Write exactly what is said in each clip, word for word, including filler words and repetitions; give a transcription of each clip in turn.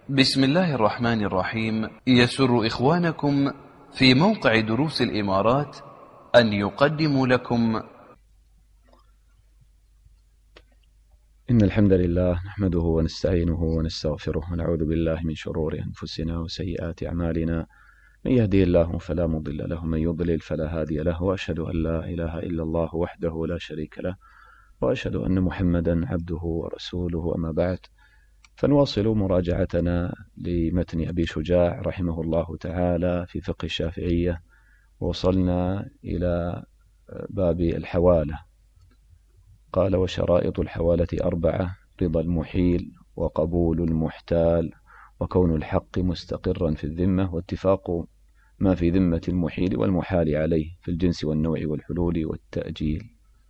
بسم الله الرحمن الرحيم. يسر إخوانكم في موقع دروس الإمارات أن يقدموا لكم إن الحمد لله نحمده ونستعينه ونستغفره ونعوذ بالله من شرور أنفسنا وسيئات أعمالنا، من يهدي الله فلا مضل له ومن يضلل فلا هادي له، وأشهد أن لا إله إلا الله وحده لا شريك له، وأشهد أن محمدا عبده ورسوله. أما بعد، فنواصل مراجعتنا لمتن أبي شجاع رحمه الله تعالى في فقه الشافعية، ووصلنا إلى باب الحوالة. قال: وشرائط الحوالة أربعة: رضا المحيل، وقبول المحتال، وكون الحق مستقرا في الذمة، واتفاق ما في ذمة المحيل والمحال عليه في الجنس والنوع والحلول والتأجيل.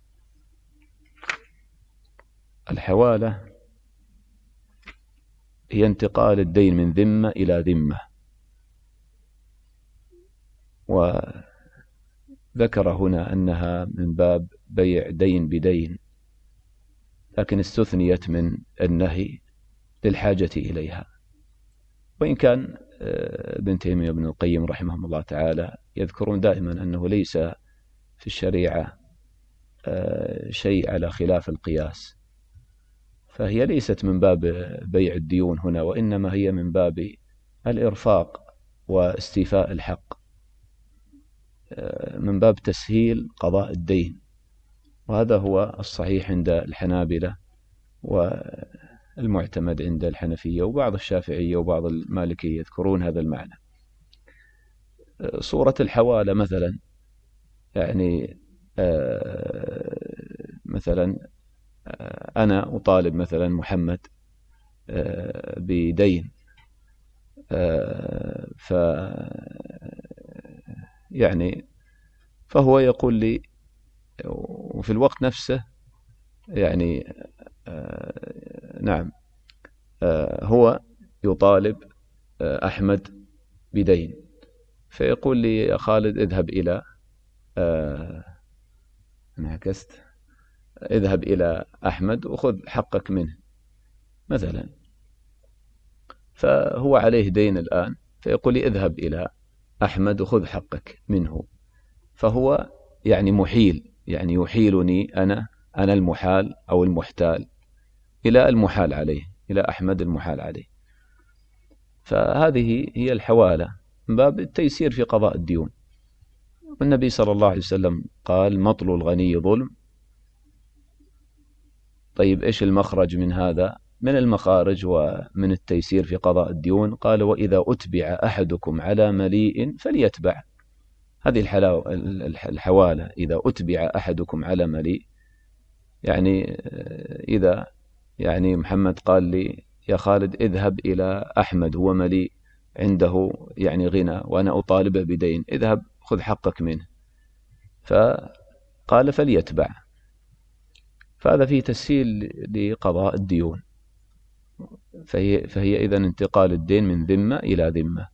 الحوالة هي انتقال الدين من ذمة إلى ذمة، وذكر هنا أنها من باب بيع دين بدين، لكن استثنيت من النهي للحاجة إليها. وإن كان ابن تيمية وابن القيم رحمهم الله تعالى يذكرون دائما أنه ليس في الشريعة شيء على خلاف القياس، فهي ليست من باب بيع الديون هنا، وإنما هي من باب الإرفاق واستيفاء الحق، من باب تسهيل قضاء الدين. وهذا هو الصحيح عند الحنابلة والمعتمد عند الحنفية وبعض الشافعية وبعض المالكية يذكرون هذا المعنى. صورة الحوالة مثلا، يعني مثلا أنا أطالب مثلا محمد بدين، ف يعني فهو يقول لي، وفي الوقت نفسه يعني آه نعم آه هو يطالب آه أحمد بدين، فيقول لي: يا خالد اذهب إلى آه انعكست اذهب إلى أحمد وخذ حقك منه مثلا. فهو عليه دين الآن، فيقول لي: اذهب إلى أحمد وخذ حقك منه. فهو يعني محيل، يعني يحيلني أنا أنا المحال أو المحتال إلى المحال عليه، إلى أحمد المحال عليه. فهذه هي الحوالة من باب التيسير في قضاء الديون. والنبي صلى الله عليه وسلم قال: مطل الغني ظلم. طيب إيش المخرج من هذا؟ من المخارج ومن التيسير في قضاء الديون قال: وإذا أتبع أحدكم على مليء فليتبع. هذه الحوالة، إذا أتبع أحدكم على مليء، يعني إذا يعني محمد قال لي: يا خالد اذهب إلى أحمد، هو مليء عنده يعني غنى وأنا أطالبه بدين، اذهب خذ حقك منه. فقال: فليتبع. فهذا فيه تسهيل لقضاء الديون، فهي, فهي إذن انتقال الدين من ذمة إلى ذمة.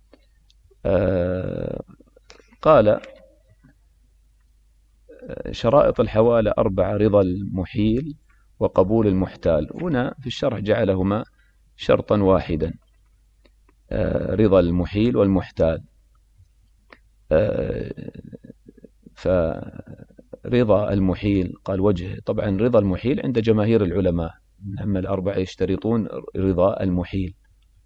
آه قال: شرائط الحوالة أربعة: رضا المحيل، وقبول المحتال. هنا في الشرح جعلهما شرطا واحدا، رضا المحيل والمحتال. فرضا المحيل قال وجه، طبعا رضا المحيل عند جماهير العلماء، أما الأربعة يشترطون رضا المحيل.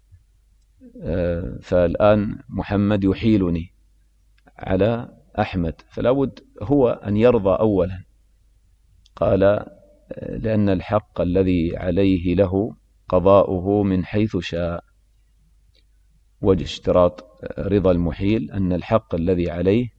فالآن محمد يحيلني على أحمد، فلا بد هو أن يرضى أولا. قال: لأن الحق الذي عليه له قضاؤه من حيث شاء. وجه اشتراط رضا المحيل أن الحق الذي عليه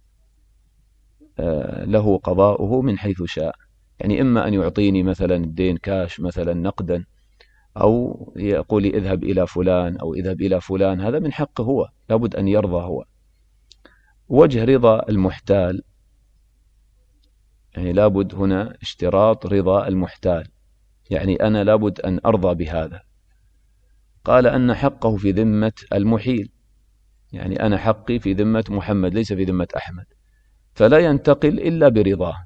له قضاؤه من حيث شاء، يعني إما أن يعطيني مثلا الدين كاش مثلا نقدا، أو يقول لي اذهب إلى فلان أو اذهب إلى فلان، هذا من حقه هو، لابد أن يرضى هو. وجه رضا المحتال، يعني لابد هنا اشتراط رضا المحتال، يعني أنا لابد أن أرضى بهذا. قال: أن حقه في ذمة المحيل، يعني أنا حقي في ذمة محمد ليس في ذمة أحمد، فلا ينتقل إلا برضاه.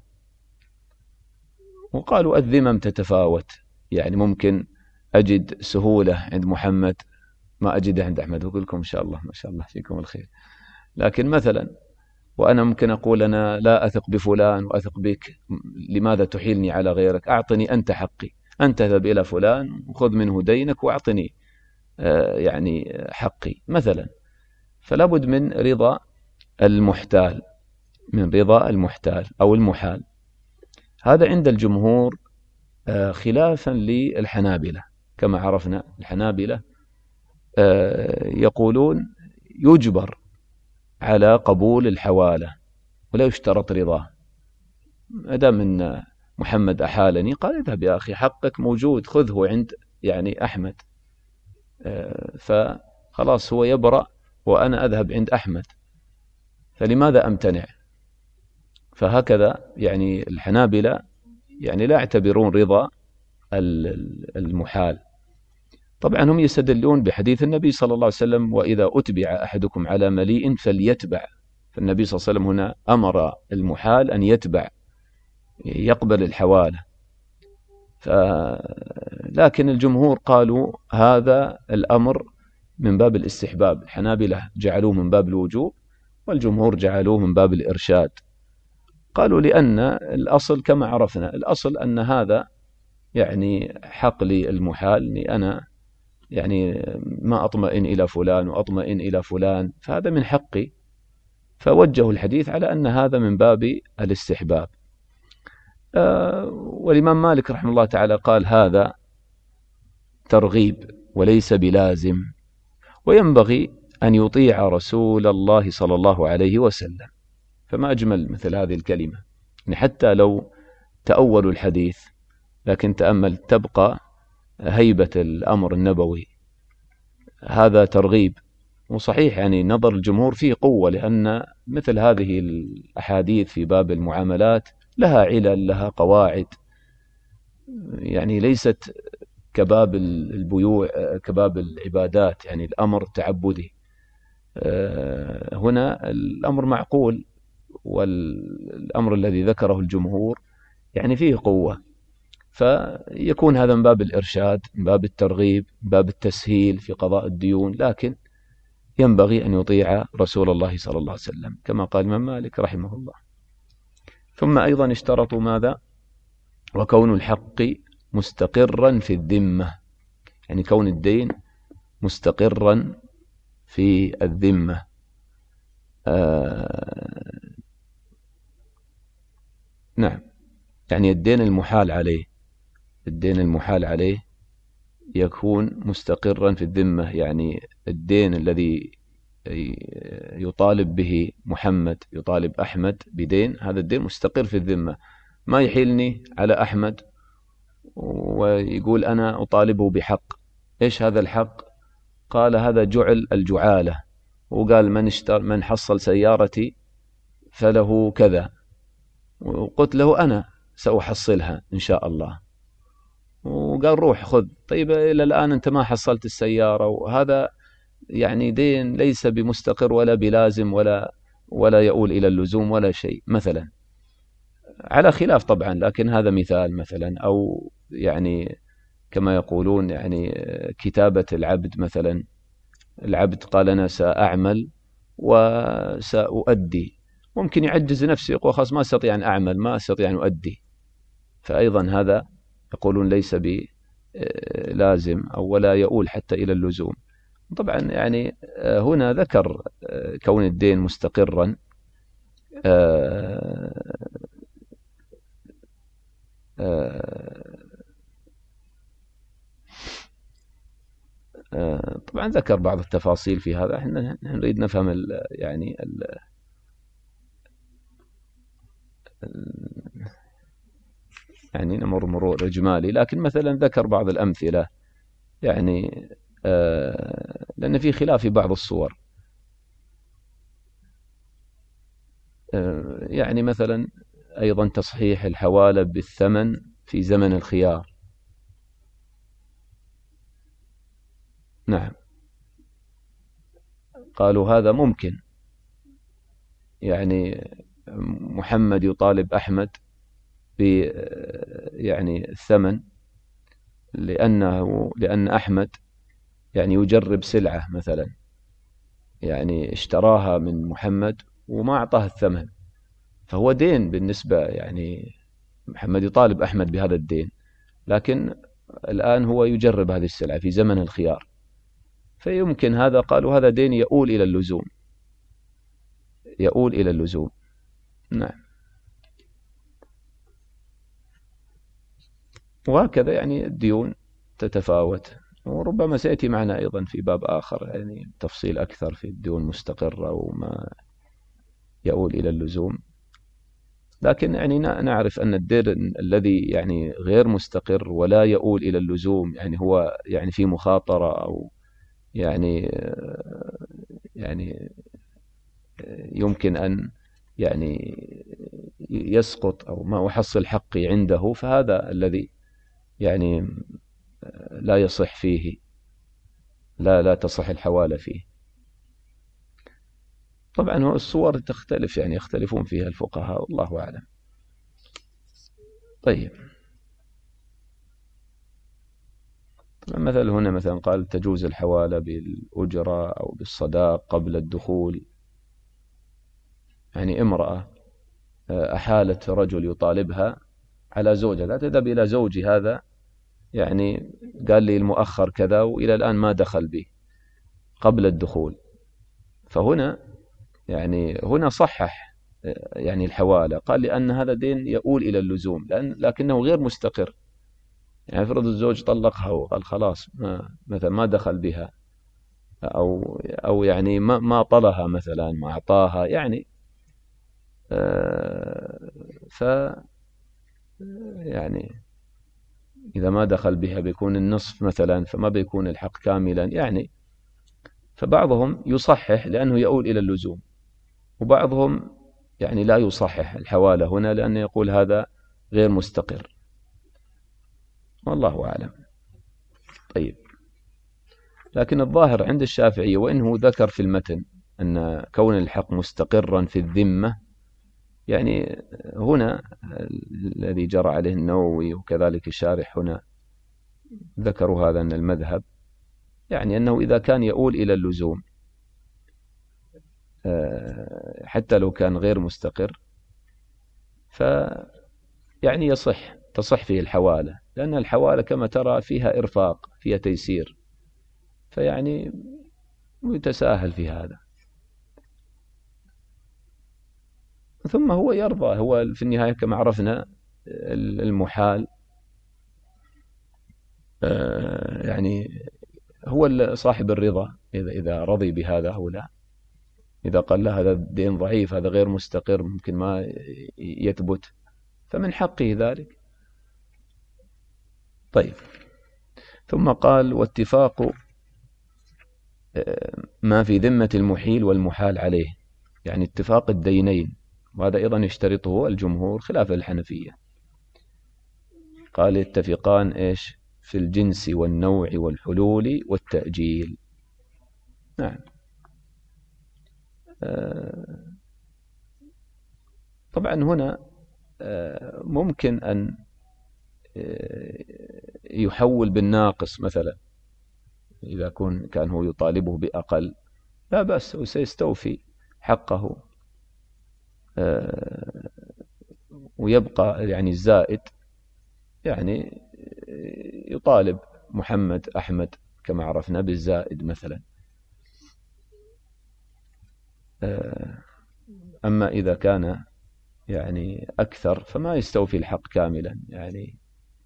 وقالوا الذمم تتفاوت، يعني ممكن أجد سهولة عند محمد ما أجده عند أحمد، أقول لكم إن شاء الله ما شاء الله فيكم الخير. لكن مثلا وأنا ممكن أقول أنا لا أثق بفلان وأثق بك، لماذا تحيلني على غيرك؟ أعطني أنت حقي، أنت اذهب إلى فلان وخذ منه دينك وأعطني يعني حقي مثلا. فلا بد من رضا المحتال، من رضا المحتال أو المحال. هذا عند الجمهور خلافا للحنابلة. كما عرفنا الحنابلة يقولون يجبر على قبول الحوالة ولا يشترط رضاه. أدام من محمد أحالني قال اذهب يا أخي حقك موجود، خذه عند يعني أحمد، فخلاص هو يبرأ وأنا أذهب عند أحمد، فلماذا أمتنع؟ فهكذا يعني الحنابلة يعني لا يعتبرون رضا المحال. طبعا هم يستدلون بحديث النبي صلى الله عليه وسلم وإذا أتبع أحدكم على مليء فليتبع، فالنبي صلى الله عليه وسلم هنا أمر المحال أن يتبع يقبل الحوالة. لكن الجمهور قالوا هذا الأمر من باب الاستحباب، الحنابلة جعلوه من باب الوجوب والجمهور جعلوه من باب الإرشاد. قالوا لأن الأصل كما عرفنا، الأصل أن هذا يعني حق لي المحال، أني أنا يعني ما أطمئن إلى فلان وأطمئن إلى فلان، فهذا من حقي، فوجهوا الحديث على أن هذا من باب الاستحباب. آه والإمام مالك رحمه الله تعالى قال هذا ترغيب وليس بلازم، وينبغي أن يطيع رسول الله صلى الله عليه وسلم. فما أجمل مثل هذه الكلمة، يعني حتى لو تأولوا الحديث لكن تأمل تبقى هيبة الأمر النبوي. هذا ترغيب، وصحيح يعني نظر الجمهور فيه قوة، لأن مثل هذه الأحاديث في باب المعاملات لها علل، لها قواعد، يعني ليست كباب البيوع كباب العبادات، يعني الأمر تعبدي. هنا الأمر معقول، والأمر الذي ذكره الجمهور يعني فيه قوة، فيكون هذا من باب الإرشاد، من باب الترغيب، من باب التسهيل في قضاء الديون، لكن ينبغي أن يطيع رسول الله صلى الله عليه وسلم كما قال الإمام مالك رحمه الله. ثم أيضا اشترطوا ماذا؟ وكون الحق مستقرا في الذمة، يعني كون الدين مستقرا في الذمة. آه نعم، يعني الدين المحال عليه، الدين المحال عليه يكون مستقرا في الذمة، يعني الدين الذي يطالب به محمد، يطالب أحمد بدين، هذا الدين مستقر في الذمة، ما يحيلني على أحمد ويقول أنا أطالبه بحق. إيش هذا الحق؟ قال هذا جعل الجعالة، وقال من اشتر من حصل سيارتي فله كذا، وقلت له أنا سأحصلها إن شاء الله، وقال روح خذ. طيب إلى الآن أنت ما حصلت السيارة، وهذا يعني دين ليس بمستقر ولا بلازم ولا ولا يؤول إلى اللزوم ولا شيء مثلا، على خلاف طبعا، لكن هذا مثال مثلا. أو يعني كما يقولون يعني كتابة العبد مثلا، العبد قال أنا سأعمل وسأؤدي، ممكن يعجز نفسه يقول خلاص ما أستطيع أن أعمل، ما أستطيع أن أؤدي، فأيضا هذا يقولون ليس بلازم أو ولا يؤول حتى إلى اللزوم. طبعا يعني هنا ذكر كون الدين مستقرا طبعا ذكر بعض التفاصيل في هذا، احنا نريد نفهم ال يعني ال يعني نمر مرور إجمالي، لكن مثلا ذكر بعض الأمثلة، يعني لأن في خلاف في بعض الصور، يعني مثلا أيضا تصحيح الحوالة بالثمن في زمن الخيار. نعم، قالوا هذا ممكن، يعني محمد يطالب أحمد ب يعني الثمن، لأنه لأن أحمد يعني يجرب سلعة مثلا، يعني اشتراها من محمد وما أعطاه الثمن، فهو دين بالنسبة، يعني محمد يطالب أحمد بهذا الدين، لكن الآن هو يجرب هذه السلعة في زمن الخيار، فيمكن هذا، قالوا هذا دين يؤول إلى اللزوم، يؤول إلى اللزوم. نعم. وهكذا يعني الديون تتفاوت، وربما سيأتي معنا أيضا في باب آخر يعني تفصيل أكثر في الديون المستقرة وما يؤول إلى اللزوم. لكن يعني نعرف أن الدين الذي يعني غير مستقر ولا يؤول إلى اللزوم، يعني هو يعني في مخاطرة أو يعني يعني يمكن أن يعني يسقط أو ما أحصل حقي عنده، فهذا الذي يعني لا يصح فيه، لا لا تصح الحوالة فيه. طبعا الصور تختلف، يعني يختلفون فيها الفقهاء والله أعلم. طيب، مثلا هنا مثلا قال تجوز الحوالة بالأجرة أو بالصداق قبل الدخول، يعني امرأة أحالت رجل يطالبها على زوجها، لا تذهب إلى زوجي هذا، يعني قال لي المؤخر كذا وإلى الآن ما دخل به قبل الدخول، فهنا يعني هنا صحح يعني الحوالة، قال لأن هذا دين يؤول إلى اللزوم، لأن لكنه غير مستقر. يعني افرض الزوج طلقها وقال خلاص ما مثلا ما دخل بها، أو أو يعني ما ما طلها مثلا، ما أعطاها، يعني آه ف يعني إذا ما دخل بها بيكون النصف مثلا، فما بيكون الحق كاملا يعني. فبعضهم يصحح لأنه يؤول إلى اللزوم، وبعضهم يعني لا يصحح الحوالة هنا لأنه يقول هذا غير مستقر، والله أعلم. طيب، لكن الظاهر عند الشافعية، وإنه ذكر في المتن أن كون الحق مستقرا في الذمة، يعني هنا الذي جرى عليه النووي وكذلك الشارح هنا ذكروا هذا، أن المذهب يعني أنه إذا كان يؤول إلى اللزوم حتى لو كان غير مستقر، ف يعني يصح تصح فيه الحوالة، لأن الحوالة كما ترى فيها إرفاق، فيها تيسير، فيعني يتساهل في هذا. ثم هو يرضى، هو في النهاية كما عرفنا المحال يعني هو صاحب الرضا، إذا إذا رضي بهذا أو لا. إذا قال له هذا دين ضعيف، هذا غير مستقر، ممكن ما يثبت، فمن حقه ذلك. طيب، ثم قال واتفاق ما في ذمة المحيل والمحال عليه، يعني اتفاق الدينين، وهذا أيضا يشترطه الجمهور خلاف الحنفية. قال يتفقان إيش في الجنس والنوع والحلول والتأجيل. نعم. طبعا هنا ممكن أن يحول بالناقص مثلا، إذا كان كان هو يطالبه بأقل لا بأس، وسيستوفي حقه ويبقى يعني الزائد، يعني يطالب محمد أحمد كما عرفنا بالزائد مثلا. أما إذا كان يعني أكثر فما يستوفي الحق كاملا، يعني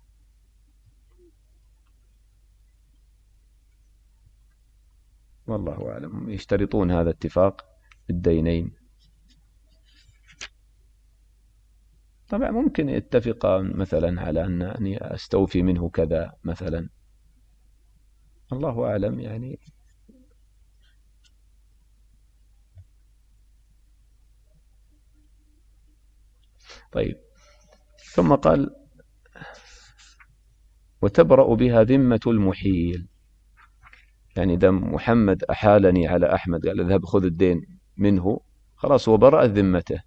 والله أعلم. يشترطون هذا اتفاق الدينين. طبعا ممكن يتفقان مثلا على أنني أستوفي منه كذا مثلا، الله أعلم يعني. طيب، ثم قال وتبرأ بها ذمة المحيل، يعني إذا محمد أحالني على أحمد، قال اذهب خذ الدين منه، خلاص هو برأ ذمته.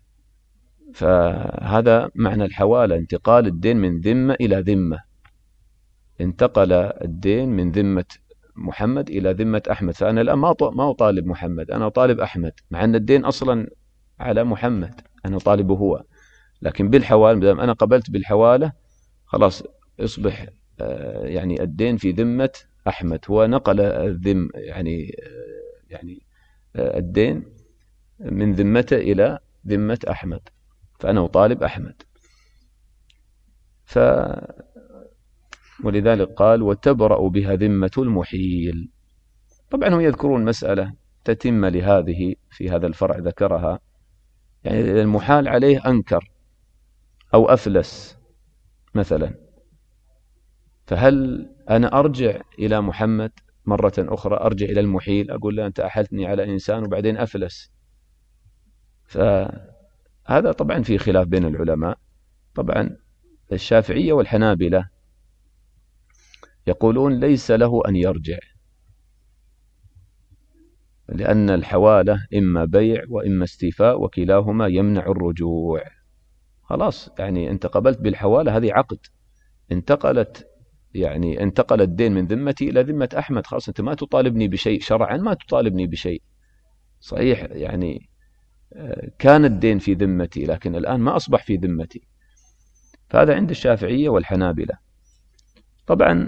فهذا معنى الحوالة، انتقال الدين من ذمة إلى ذمة، انتقل الدين من ذمة محمد إلى ذمة أحمد، فأنا الآن ما ما أطالب محمد، أنا أطالب أحمد، مع أن الدين أصلا على محمد، أنا أطالبه هو. لكن بالحوالة، بدام أنا قبلت بالحوالة، خلاص يصبح يعني الدين في ذمة أحمد، هو نقل الذم يعني يعني الدين من ذمته إلى ذمة أحمد، فأنا أطالب أحمد. ف ولذلك قال وتبرأ بها ذمة المحيل. طبعا هم يذكرون مسألة تتم لهذه في هذا الفرع ذكرها، يعني المحال عليه أنكر أو أفلس مثلا، فهل أنا أرجع إلى محمد مرة أخرى، أرجع إلى المحيل أقول له أنت أحلتني على إنسان وبعدين أفلس؟ فهذا طبعا في خلاف بين العلماء. طبعا الشافعية والحنابلة يقولون ليس له أن يرجع، لأن الحوالة إما بيع وإما استيفاء، وكلاهما يمنع الرجوع. خلاص يعني أنت قبلت بالحوالة، هذه عقد، انتقلت يعني انتقل الدين من ذمتي إلى ذمة أحمد، خلاص أنت ما تطالبني بشيء شرعا، ما تطالبني بشيء صحيح، يعني كان الدين في ذمتي لكن الآن ما أصبح في ذمتي. فهذا عند الشافعية والحنابلة. طبعا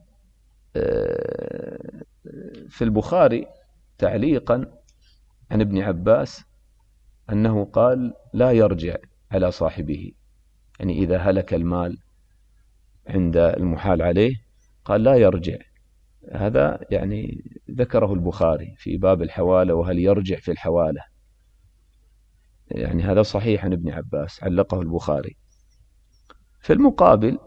في البخاري تعليقا عن ابن عباس أنه قال لا يرجع على صاحبه، يعني إذا هلك المال عند المحال عليه قال لا يرجع. هذا يعني ذكره البخاري في باب الحوالة، وهل يرجع في الحوالة، يعني هذا صحيح عن ابن عباس، علقه البخاري. في المقابل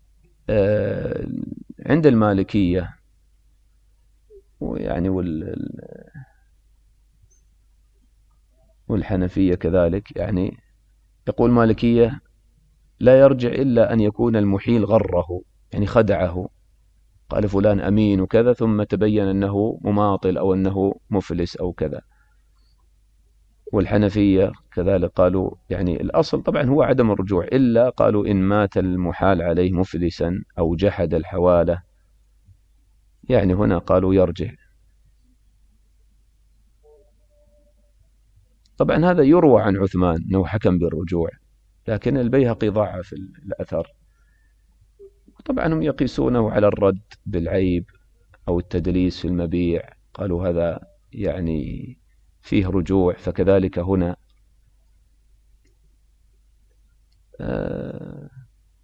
عند المالكية ويعني والحنفية كذلك، يعني يقول مالكية لا يرجع إلا أن يكون المحيل غره، يعني خدعه، قال فلان أمين وكذا ثم تبين أنه مماطل أو أنه مفلس أو كذا. والحنفية كذلك قالوا يعني الأصل طبعا هو عدم الرجوع، إلا قالوا إن مات المحال عليه مفلسا أو جحد الحوالة، يعني هنا قالوا يرجع. طبعا هذا يروى عن عثمان أنه حكم بالرجوع، لكن البيهقي ضعف الأثر. طبعا هم يقيسونه على الرد بالعيب أو التدليس في المبيع، قالوا هذا يعني فيه رجوع، فكذلك هنا آه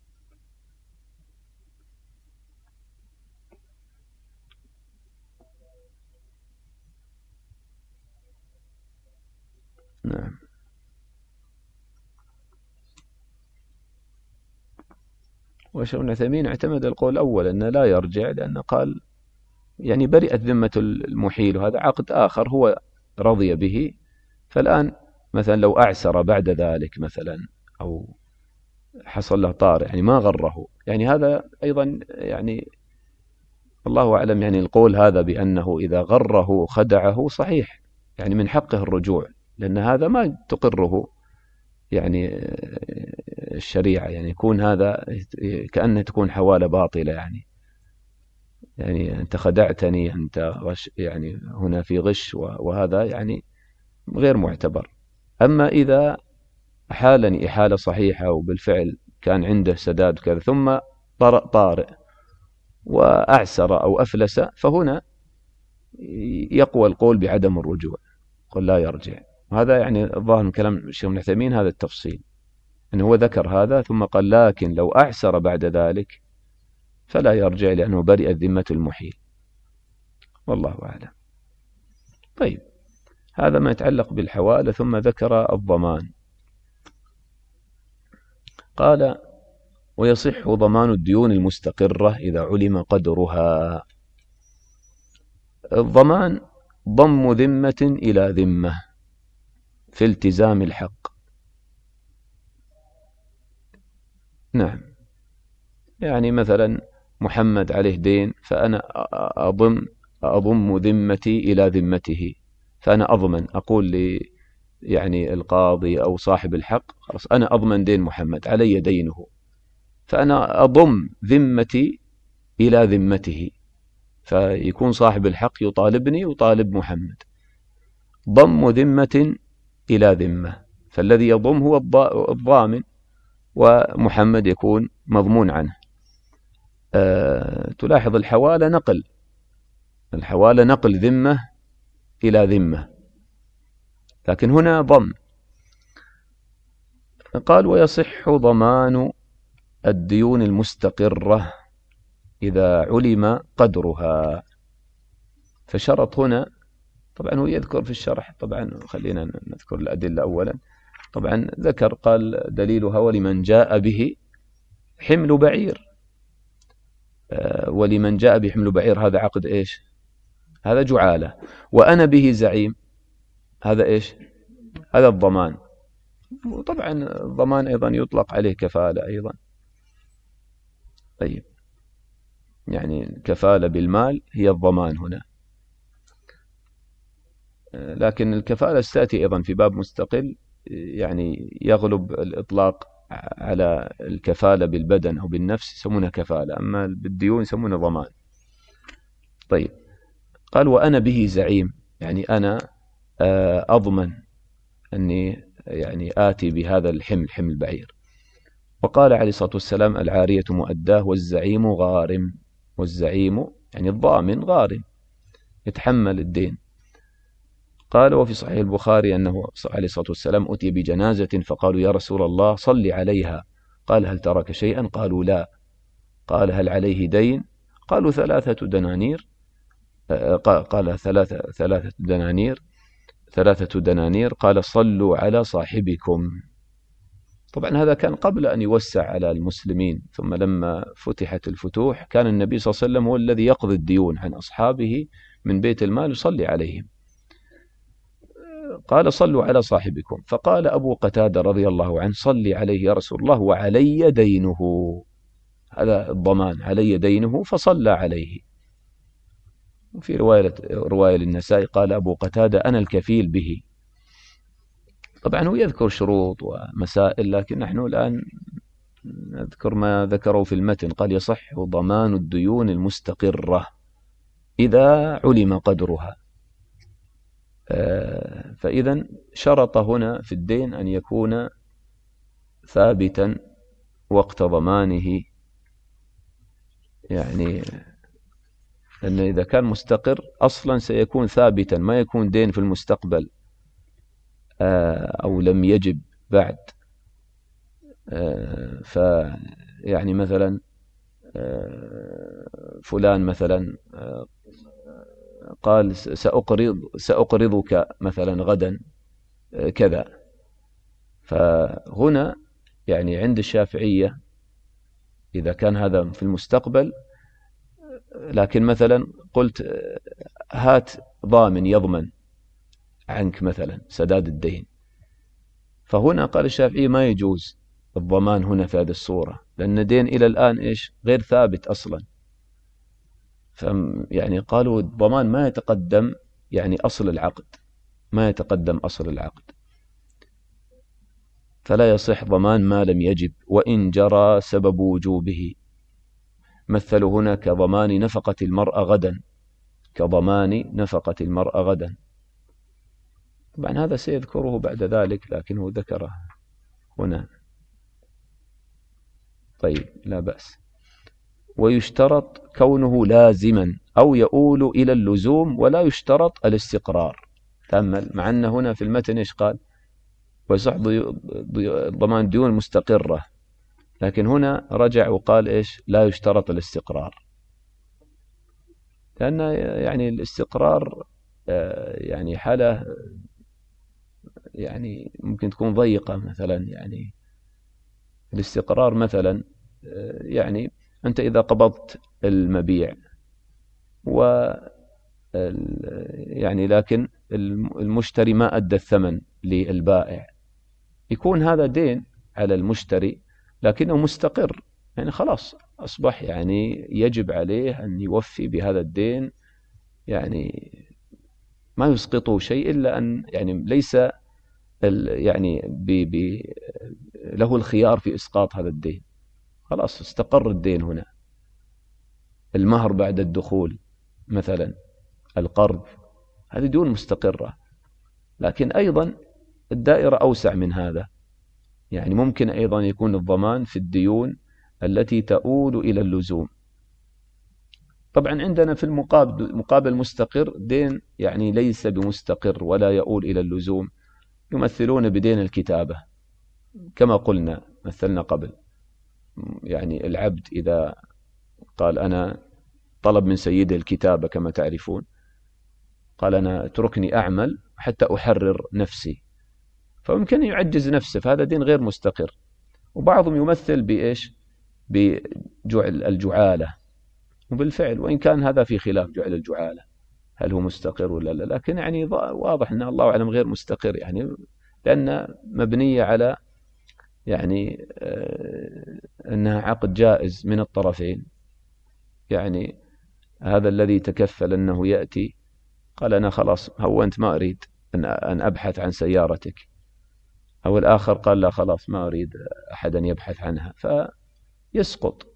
نعم. والشيخ ابن عثيمين اعتمد القول الأول أنه لا يرجع، لأنه قال يعني برئت ذمة المحيل، وهذا عقد آخر هو رضي به. فالآن مثلا لو أعسر بعد ذلك مثلا أو حصل له طارئ يعني ما غره، يعني هذا أيضا يعني الله أعلم، يعني القول هذا بأنه إذا غره خدعه صحيح، يعني من حقه الرجوع، لأن هذا ما تقره يعني الشريعة، يعني يكون هذا كأنه تكون حوالة باطلة، يعني يعني أنت خدعتني، أنت غش، يعني هنا في غش، وهذا يعني غير معتبر. أما إذا أحالني إحالة صحيحة وبالفعل كان عنده سداد كذا ثم طرأ طارئ وأعسر أو أفلس، فهنا يقوى القول بعدم الرجوع، قل لا يرجع. هذا يعني الظاهر من كلام الشيخ ابن عثيمين هذا التفصيل، أنه هو ذكر هذا ثم قال لكن لو أعسر بعد ذلك فلا يرجع لأنه برئت ذمة المحيل، والله أعلم. طيب هذا ما يتعلق بالحوالة. ثم ذكر الضمان، قال ويصح ضمان الديون المستقرة إذا علم قدرها. الضمان ضم ذمة إلى ذمة في التزام الحق. نعم، يعني مثلا محمد عليه دين، فأنا أضم أضم ذمتي إلى ذمته، فأنا أضمن، أقول لي يعني القاضي أو صاحب الحق خلاص أنا أضمن دين محمد، علي دينه، فأنا أضم ذمتي إلى ذمته، فيكون صاحب الحق يطالبني ويطالب محمد. ضم ذمة إلى ذمة، فالذي يضم هو الضامن ومحمد يكون مضمون عنه. أه تلاحظ الحوالة نقل، الحوالة نقل ذمة إلى ذمة، لكن هنا ضم. قال ويصح ضمان الديون المستقرة إذا علم قدرها. فشرط هنا، طبعا هو يذكر في الشرح، طبعا خلينا نذكر الأدلة أولا. طبعا ذكر قال دليلها ولمن جاء به حمل بعير، ولمن جاء بحمل بعير هذا عقد إيش؟ هذا جعالة. وأنا به زعيم هذا إيش؟ هذا الضمان. وطبعا الضمان أيضا يطلق عليه كفالة أيضا. طيب، يعني كفالة بالمال هي الضمان هنا، لكن الكفالة ستأتي أيضا في باب مستقل، يعني يغلب الإطلاق على الكفالة بالبدن أو بالنفس يسمونها كفالة، أما بالديون يسمونها ضمان. طيب، قال وأنا به زعيم، يعني أنا أضمن أني يعني آتي بهذا الحمل، حمل بعير. وقال عليه الصلاة والسلام العارية مؤداه والزعيم غارم. والزعيم يعني الضامن غارم يتحمل الدين. قال وفي صحيح البخاري أنه عليه الصلاة والسلام أتي بجنازة فقالوا يا رسول الله صل عليها، قال هل ترك شيئا؟ قالوا لا. قال هل عليه دين؟ قالوا ثلاثة دنانير. قال ثلاثة, ثلاثة دنانير ثلاثة دنانير قال صلوا على صاحبكم. طبعا هذا كان قبل أن يوسع على المسلمين، ثم لما فتحت الفتوح كان النبي صلى الله عليه وسلم هو الذي يقضي الديون عن أصحابه من بيت المال يصلي عليهم. قال صلوا على صاحبكم. فقال أبو قتادة رضي الله عنه صلي عليه يا رسول الله وعلي دينه، هذا الضمان، علي دينه، فصلى عليه. وفي رواية, رواية للنسائي قال أبو قتادة أنا الكفيل به. طبعا هو يذكر شروط ومسائل، لكن نحن الآن نذكر ما ذكروا في المتن. قال يصح ضمان الديون المستقرة إذا علم قدرها. فإذا شرط هنا في الدين أن يكون ثابتا وقت ضمانه، يعني أن إذا كان مستقر أصلا سيكون ثابتا، ما يكون دين في المستقبل أو لم يجب بعد. فيعني مثلا فلان مثلا قال سأقرض سأقرضك مثلا غدا كذا، فهنا يعني عند الشافعية إذا كان هذا في المستقبل، لكن مثلا قلت هات ضامن يضمن عنك مثلا سداد الدين، فهنا قال الشافعي ما يجوز الضمان هنا في هذه الصورة، لأن الدين إلى الآن إيش غير ثابت أصلا. يعني قالوا الضمان ما يتقدم يعني أصل العقد، ما يتقدم أصل العقد، فلا يصح ضمان ما لم يجب وإن جرى سبب وجوبه. مثلوا هنا كضمان نفقة المرأة غدا، كضمان نفقة المرأة غدا. طبعا هذا سيذكره بعد ذلك، لكنه ذكره هنا. طيب لا بأس. ويشترط كونه لازما أو يؤول إلى اللزوم، ولا يشترط الاستقرار. تأمل، مع أن هنا في المتن إيش قال؟ ويصح ضمان ديون مستقرة، لكن هنا رجع وقال إيش؟ لا يشترط الاستقرار، لأن يعني الاستقرار يعني حالة يعني ممكن تكون ضيقة. مثلا يعني الاستقرار مثلا يعني أنت إذا قبضت المبيع و يعني لكن المشتري ما أدى الثمن للبائع، يكون هذا دين على المشتري لكنه مستقر، يعني خلاص أصبح يعني يجب عليه أن يوفي بهذا الدين، يعني ما يسقطه شيء إلا أن يعني ليس يعني بي بي له الخيار في إسقاط هذا الدين، خلاص استقر الدين هنا. المهر بعد الدخول مثلا القرض، هذه ديون مستقرة. لكن أيضا الدائرة أوسع من هذا، يعني ممكن أيضا يكون الضمان في الديون التي تؤول إلى اللزوم. طبعا عندنا في المقابل مقابل مستقر دين يعني ليس بمستقر ولا يؤول إلى اللزوم، يمثلون بدين الكتابة كما قلنا مثلنا قبل. يعني العبد إذا قال أنا طلب من سيده الكتابة كما تعرفون، قال أنا اتركني أعمل حتى أحرر نفسي، فممكن يعجز نفسه، فهذا دين غير مستقر. وبعضهم يمثل بإيش؟ بجعل الجعالة، وبالفعل وإن كان هذا في خلاف جعل الجعالة هل هو مستقر ولا لا، لكن يعني واضح أن الله أعلم غير مستقر، يعني لأن مبنية على يعني أنها عقد جائز من الطرفين. يعني هذا الذي تكفل أنه يأتي قال أنا خلاص هونت ما أريد أن أبحث عن سيارتك، أو الآخر قال لا خلاص ما أريد أحدا يبحث عنها، فيسقط.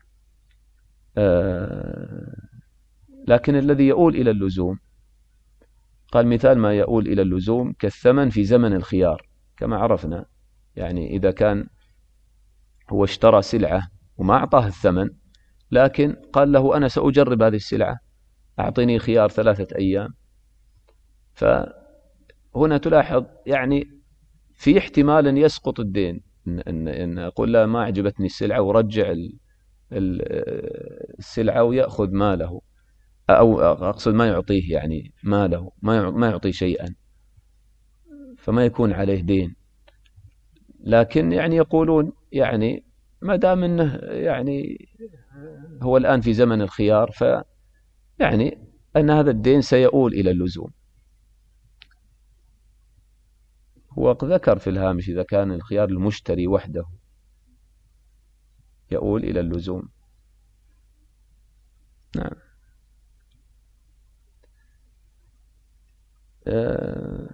آه لكن الذي يؤول إلى اللزوم، قال مثال ما يؤول إلى اللزوم كالثمن في زمن الخيار كما عرفنا. يعني إذا كان هو اشترى سلعة وما أعطاه الثمن، لكن قال له أنا سأجرب هذه السلعة، أعطني خيار ثلاثة أيام، فهنا تلاحظ يعني في احتمال أن يسقط الدين، إن, إن, إن أقول لا ما عجبتني السلعة ورجع السلعة ويأخذ ماله، أو أقصد ما يعطيه يعني ماله، ما يعطي شيئا، فما يكون عليه دين. لكن يعني يقولون يعني ما دام انه يعني هو الآن في زمن الخيار، فيعني أن هذا الدين سيؤول إلى اللزوم. هو ذكر في الهامش إذا كان الخيار المشتري وحده يؤول إلى اللزوم. نعم. أه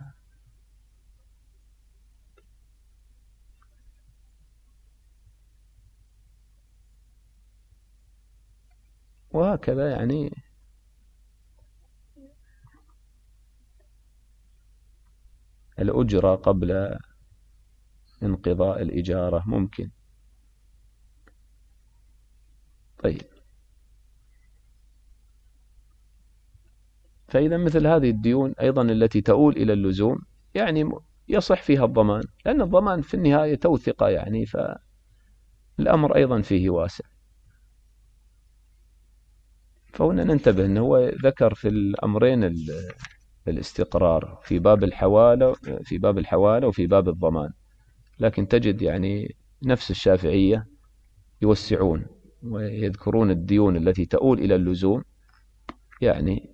وهكذا يعني الأجرة قبل انقضاء الإجارة ممكن. طيب، فإذا مثل هذه الديون أيضا التي تؤول إلى اللزوم يعني يصح فيها الضمان، لأن الضمان في النهاية توثقة، يعني فالأمر أيضا فيه واسع. فهنا ننتبه أنه هو ذكر في الأمرين الاستقرار في باب الحوالة في باب الحوالة وفي باب الضمان، لكن تجد يعني نفس الشافعية يوسعون ويذكرون الديون التي تؤول إلى اللزوم يعني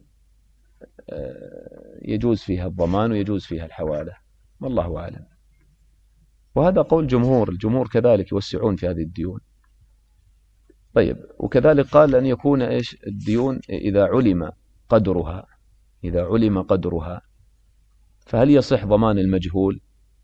يجوز فيها الضمان ويجوز فيها الحوالة، والله أعلم. وهذا قول جمهور الجمهور كذلك يوسعون في هذه الديون. طيب، وكذلك قال أن يكون إيش الديون إذا علم قدرها إذا علم قدرها فهل يصح ضمان المجهول؟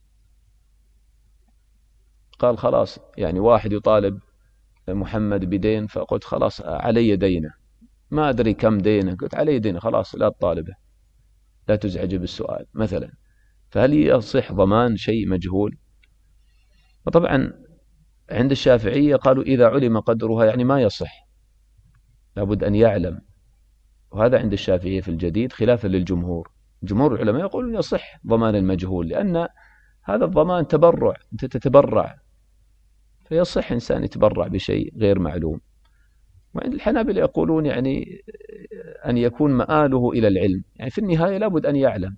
قال خلاص يعني واحد يطالب محمد بدين، فقلت خلاص علي دينه، ما أدري كم دينه، قلت علي دينه خلاص لا تطالبه، لا تزعج بالسؤال مثلا، فهل يصح ضمان شيء مجهول؟ وطبعا عند الشافعية قالوا إذا علم قدرها يعني ما يصح، لابد أن يعلم، وهذا عند الشافعية في الجديد خلافا للجمهور. جمهور العلماء يقولون يصح ضمان المجهول، لأن هذا الضمان تبرع، أنت تتبرع، فيصح إنسان يتبرع بشيء غير معلوم. وعند الحنابلة يقولون يعني أن يكون مآله إلى العلم، يعني في النهاية لابد أن يعلم.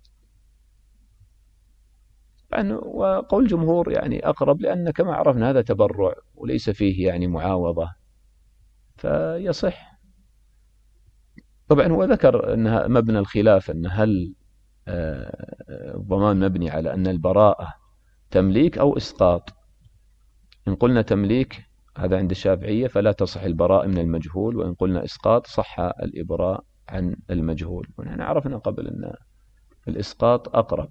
وقول جمهور يعني أقرب، لأن كما عرفنا هذا تبرع وليس فيه يعني معاوضة، فيصح. طبعا هو ذكر أنها مبنى الخلاف أن هل الضمان مبني على أن البراءة تمليك أو إسقاط. إن قلنا تمليك هذا عند الشافعية فلا تصح البراءة من المجهول، وإن قلنا إسقاط صح الإبراء عن المجهول. ونحن عرفنا قبل أن الإسقاط أقرب.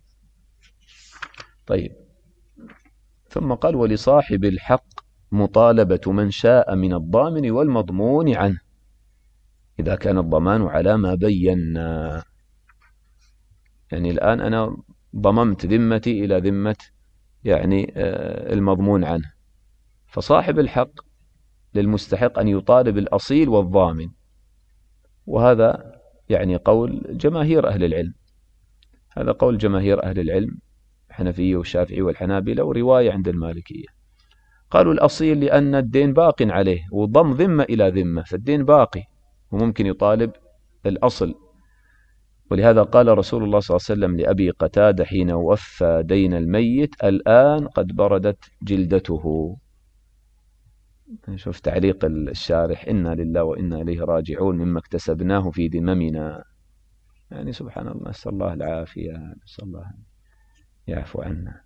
طيب، ثم قال ولصاحب الحق مطالبة من شاء من الضامن والمضمون عنه. إذا كان الضمان على ما بينا. يعني الآن أنا ضممت ذمتي إلى ذمة يعني المضمون عنه، فصاحب الحق للمستحق أن يطالب الأصيل والضامن، وهذا يعني قول جماهير أهل العلم، هذا قول جماهير أهل العلم الحنفية والشافعي والحنابلة ورواية عند المالكية. قالوا الأصيل لأن الدين باق عليه، وضم ذمة إلى ذمة، فالدين باقي وممكن يطالب الأصل. ولهذا قال رسول الله صلى الله عليه وسلم لأبي قتادة حين وفى دين الميت: الآن قد بردت جلدته. شوف تعليق الشارح: إنا لله وإنا إليه راجعون مما اكتسبناه في ذممنا. يعني سبحان الله، نسأل الله العافية، نسأل الله يعفو عنا.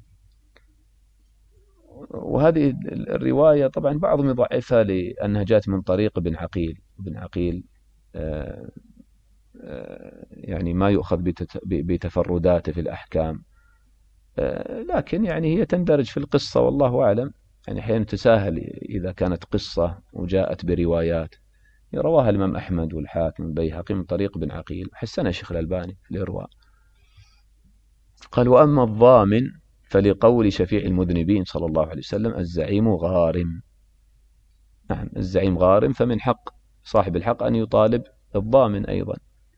وهذه الرواية طبعا بعضهم يضعفها لأنها جاءت من طريق ابن عقيل. ابن عقيل آآ آآ يعني ما يؤخذ بتفرداته في الأحكام، لكن يعني هي تندرج في القصة والله أعلم. يعني أحيانا تساهل إذا كانت قصة وجاءت بروايات، رواها الإمام أحمد والحاكم والبيهقي من طريق ابن عقيل، حسنها الشيخ الألباني في الإرواء. قال: وأما الضامن فلقول شفيع المذنبين صلى الله عليه وسلم: الزعيم غارم. نعم، الزعيم غارم، فمن حق صاحب الحق أن يطالب الضامن أيضا.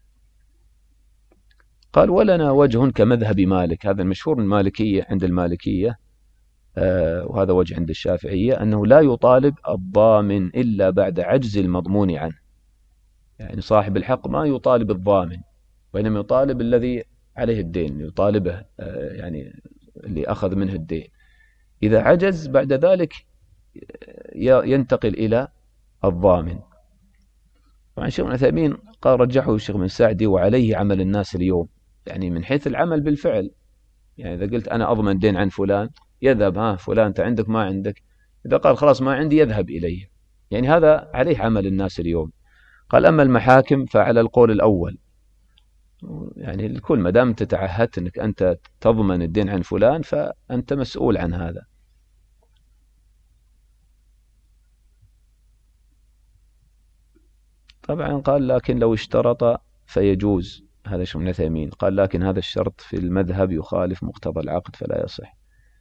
قال: ولنا وجه كمذهب مالك. هذا المشهور من المالكية، عند المالكية آه وهذا وجه عند الشافعية، أنه لا يطالب الضامن إلا بعد عجز المضمون عنه. يعني صاحب الحق ما يطالب الضامن، وإنما يطالب الذي عليه الدين، يطالبه آه يعني اللي أخذ منه الدين. إذا عجز بعد ذلك ينتقل إلى الضامن. طبعا شيخ ابن عثيمين قال رجحه الشيخ بن سعدي: وعليه عمل الناس اليوم. يعني من حيث العمل بالفعل، يعني إذا قلت أنا أضمن دين عن فلان، يذهب: ها فلان أنت عندك ما عندك؟ إذا قال خلاص ما عندي، يذهب إليه. يعني هذا عليه عمل الناس اليوم. قال: أما المحاكم فعلى القول الأول. يعني الكل ما دام تتعهدت أنك أنت تضمن الدين عن فلان فأنت مسؤول عن هذا. طبعا قال: لكن لو اشترط فيجوز. هذا شيخ ابن عثيمين قال: لكن هذا الشرط في المذهب يخالف مقتضى العقد فلا يصح.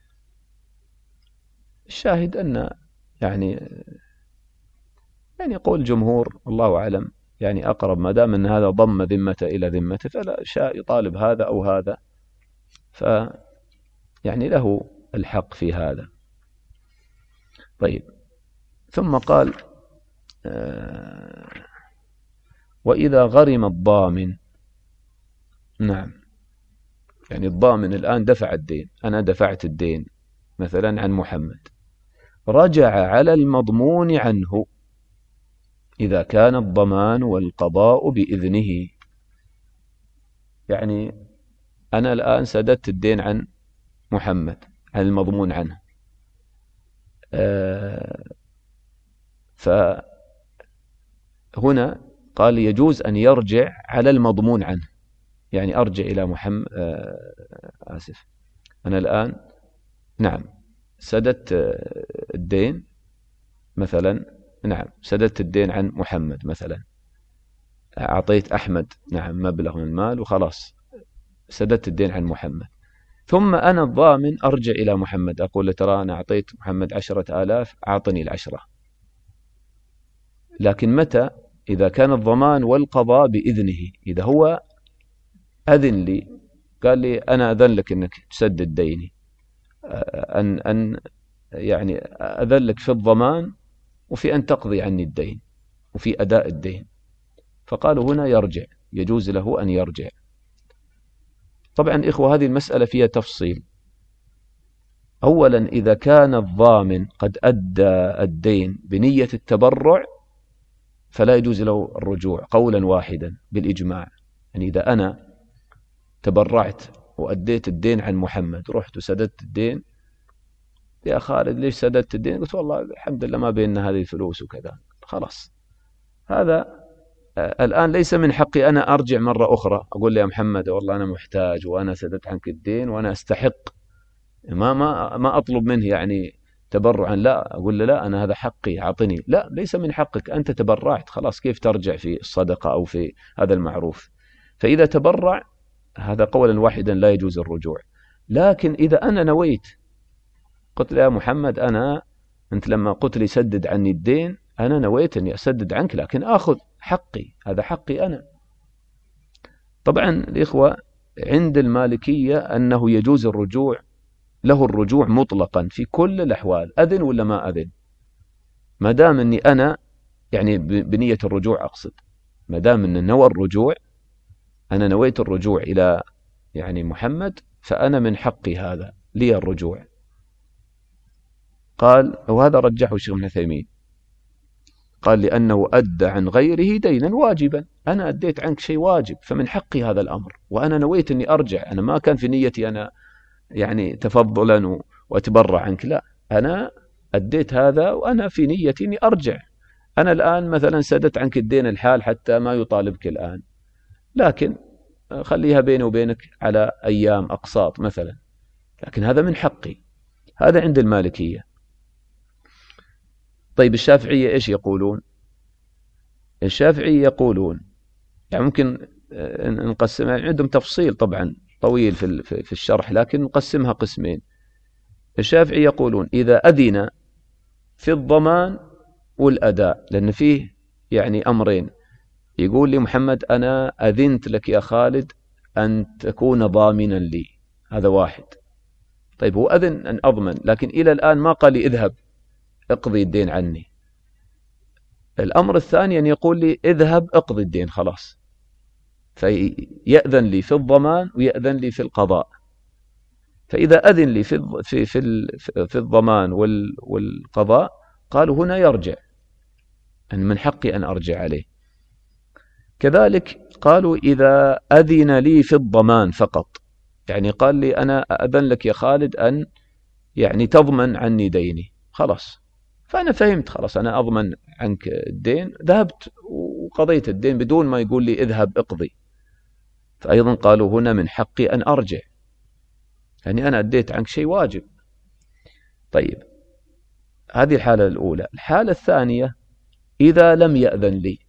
الشاهد أن يعني يعني قول جمهور الله أعلم يعني أقرب، ما دام أن هذا ضم ذمته إلى ذمته، فلا شاء يطالب هذا أو هذا، ف يعني له الحق في هذا. طيب، ثم قال: آه وإذا غرم الضامن. نعم، يعني الضامن الآن دفع الدين، أنا دفعت الدين مثلا عن محمد، رجع على المضمون عنه إذا كان الضمان والقضاء بإذنه. يعني أنا الآن سددت الدين عن محمد، عن المضمون عنه، آه فهنا قال يجوز أن يرجع على المضمون عنه. يعني أرجع إلى محمد، آه آسف أنا الآن نعم سددت الدين مثلا، نعم سددت الدين عن محمد مثلا، أعطيت أحمد نعم مبلغ من المال وخلاص سددت الدين عن محمد. ثم أنا الضامن أرجع إلى محمد، أقول له: ترى أنا أعطيت محمد عشرة آلاف، أعطني العشرة. لكن متى؟ إذا كان الضمان والقضاء بإذنه. إذا هو أذن لي، قال لي: أنا أذن لك أنك تسدد ديني، أن أن يعني أذن لك في الضمان وفي أن تقضي عني الدين وفي أداء الدين. فقالوا هنا يرجع، يجوز له أن يرجع. طبعا إخوة هذه المسألة فيها تفصيل. أولا إذا كان الضامن قد أدى الدين بنية التبرع فلا يجوز له الرجوع قولا واحدا بالإجماع. يعني إذا أنا تبرعت وأديت الدين عن محمد، رحت وسددت الدين: يا خالد ليش سددت الدين؟ قلت: والله الحمد لله ما بيننا هذه الفلوس وكذا، خلاص. هذا الآن ليس من حقي أنا أرجع مرة أخرى أقول له: يا محمد والله أنا محتاج وأنا سددت عنك الدين وأنا أستحق، ما ما ما أطلب منه يعني تبرعا، لا أقول له لا أنا هذا حقي أعطني، لا ليس من حقك، أنت تبرعت خلاص، كيف ترجع في الصدقة أو في هذا المعروف؟ فإذا تبرع هذا قولا واحدا لا يجوز الرجوع. لكن إذا أنا نويت قلت له يا محمد أنا أنت لما قلت لي سدد عني الدين أنا نويت أني أسدد عنك لكن آخذ حقي، هذا حقي أنا. طبعا الإخوة عند المالكية أنه يجوز الرجوع، له الرجوع مطلقا في كل الأحوال، أذن ولا ما أذن، ما دام أني أنا يعني بنية الرجوع أقصد، ما دام أن نوى الرجوع، أنا نويت الرجوع إلى يعني محمد فأنا من حقي هذا لي الرجوع. قال وهذا رجحه الشيخ ابن عثيمين، قال لأنه أدى عن غيره دينا واجبا، أنا أديت عنك شيء واجب فمن حقي هذا الأمر، وأنا نويت أني أرجع، أنا ما كان في نيتي أنا يعني تفضلا وأتبرع عنك، لا أنا أديت هذا وأنا في نيتي أني أرجع. أنا الآن مثلا سددت عنك الدين الحال حتى ما يطالبك الآن، لكن خليها بيني وبينك على أيام أقساط مثلا، لكن هذا من حقي. هذا عند المالكية. طيب الشافعية إيش يقولون؟ الشافعية يقولون يعني ممكن نقسم، عندهم تفصيل طبعا طويل في في الشرح لكن نقسمها قسمين. الشافعي يقولون إذا أذن في الضمان والأداء، لأن فيه يعني أمرين، يقول لي محمد أنا أذنت لك يا خالد أن تكون ضامنا لي، هذا واحد. طيب هو أذن أن أضمن لكن إلى الآن ما قال لي اذهب اقضي الدين عني. الأمر الثاني أن يقول لي اذهب اقضي الدين خلاص، فيأذن لي في الضمان ويأذن لي في القضاء. فإذا أذن لي في في في في الضمان والقضاء قالوا هنا يرجع، أن من حقي أن أرجع عليه. كذلك قالوا إذا أذن لي في الضمان فقط، يعني قال لي أنا أذن لك يا خالد أن يعني تضمن عني ديني خلاص، فأنا فهمت خلاص أنا أضمن عنك الدين، ذهبت وقضيت الدين بدون ما يقول لي اذهب اقضي، فأيضا قالوا هنا من حقي أن أرجع، يعني أنا أديت عنك شيء واجب. طيب هذه الحالة الأولى. الحالة الثانية إذا لم يأذن لي،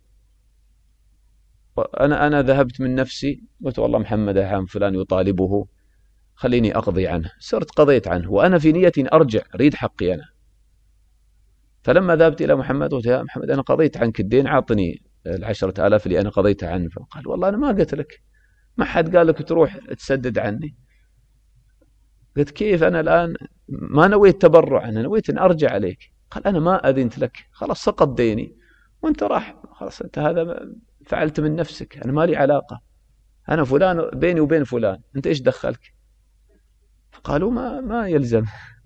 أنا أنا ذهبت من نفسي قلت والله محمد عام فلان يطالبه خليني أقضي عنه، صرت قضيت عنه وأنا في نيتي أرجع أريد حقي أنا. فلما ذهبت إلى محمد قلت يا محمد أنا قضيت عنك الدين أعطني العشرة آلاف اللي أنا قضيتها عنه. فقال والله أنا ما قلت لك، ما حد قال لك تروح تسدد عني. قلت كيف أنا الآن ما نويت تبرع، أنا نويت أن أرجع عليك. قال أنا ما أذنت لك خلاص سقط ديني وأنت راح خلاص، أنت هذا فعلت من نفسك، أنا ما لي علاقة، أنا فلان بيني وبين فلان، أنت إيش دخلك؟ فقالوا ما ما يلزم.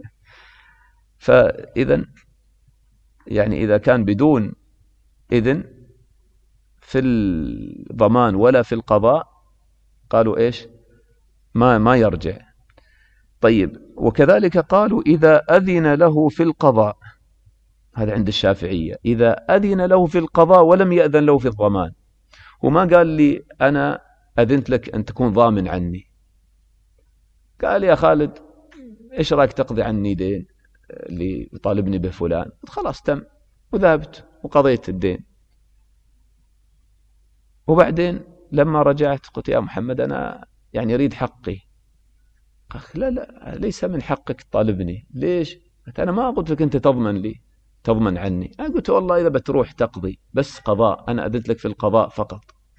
فإذا يعني إذا كان بدون إذن في الضمان ولا في القضاء قالوا إيش ما ما يرجع. طيب وكذلك قالوا إذا أذن له في القضاء، هذا عند الشافعية، إذا أذن له في القضاء ولم يأذن له في الضمان، وما قال لي أنا أذنت لك أن تكون ضامن عني، قال يا خالد إيش رأيك تقضي عني دين اللي يطالبني به فلان، خلاص تم وذهبت وقضيت الدين. وبعدين لما رجعت قلت يا محمد أنا يعني أريد حقي. قال لا لا ليس من حقك تطالبني، ليش؟ قلت أنا ما قلت لك أنت تضمن لي تضمن عني، أنا قلت والله إذا بتروح تقضي بس قضاء، أنا أذنت لك في القضاء فقط.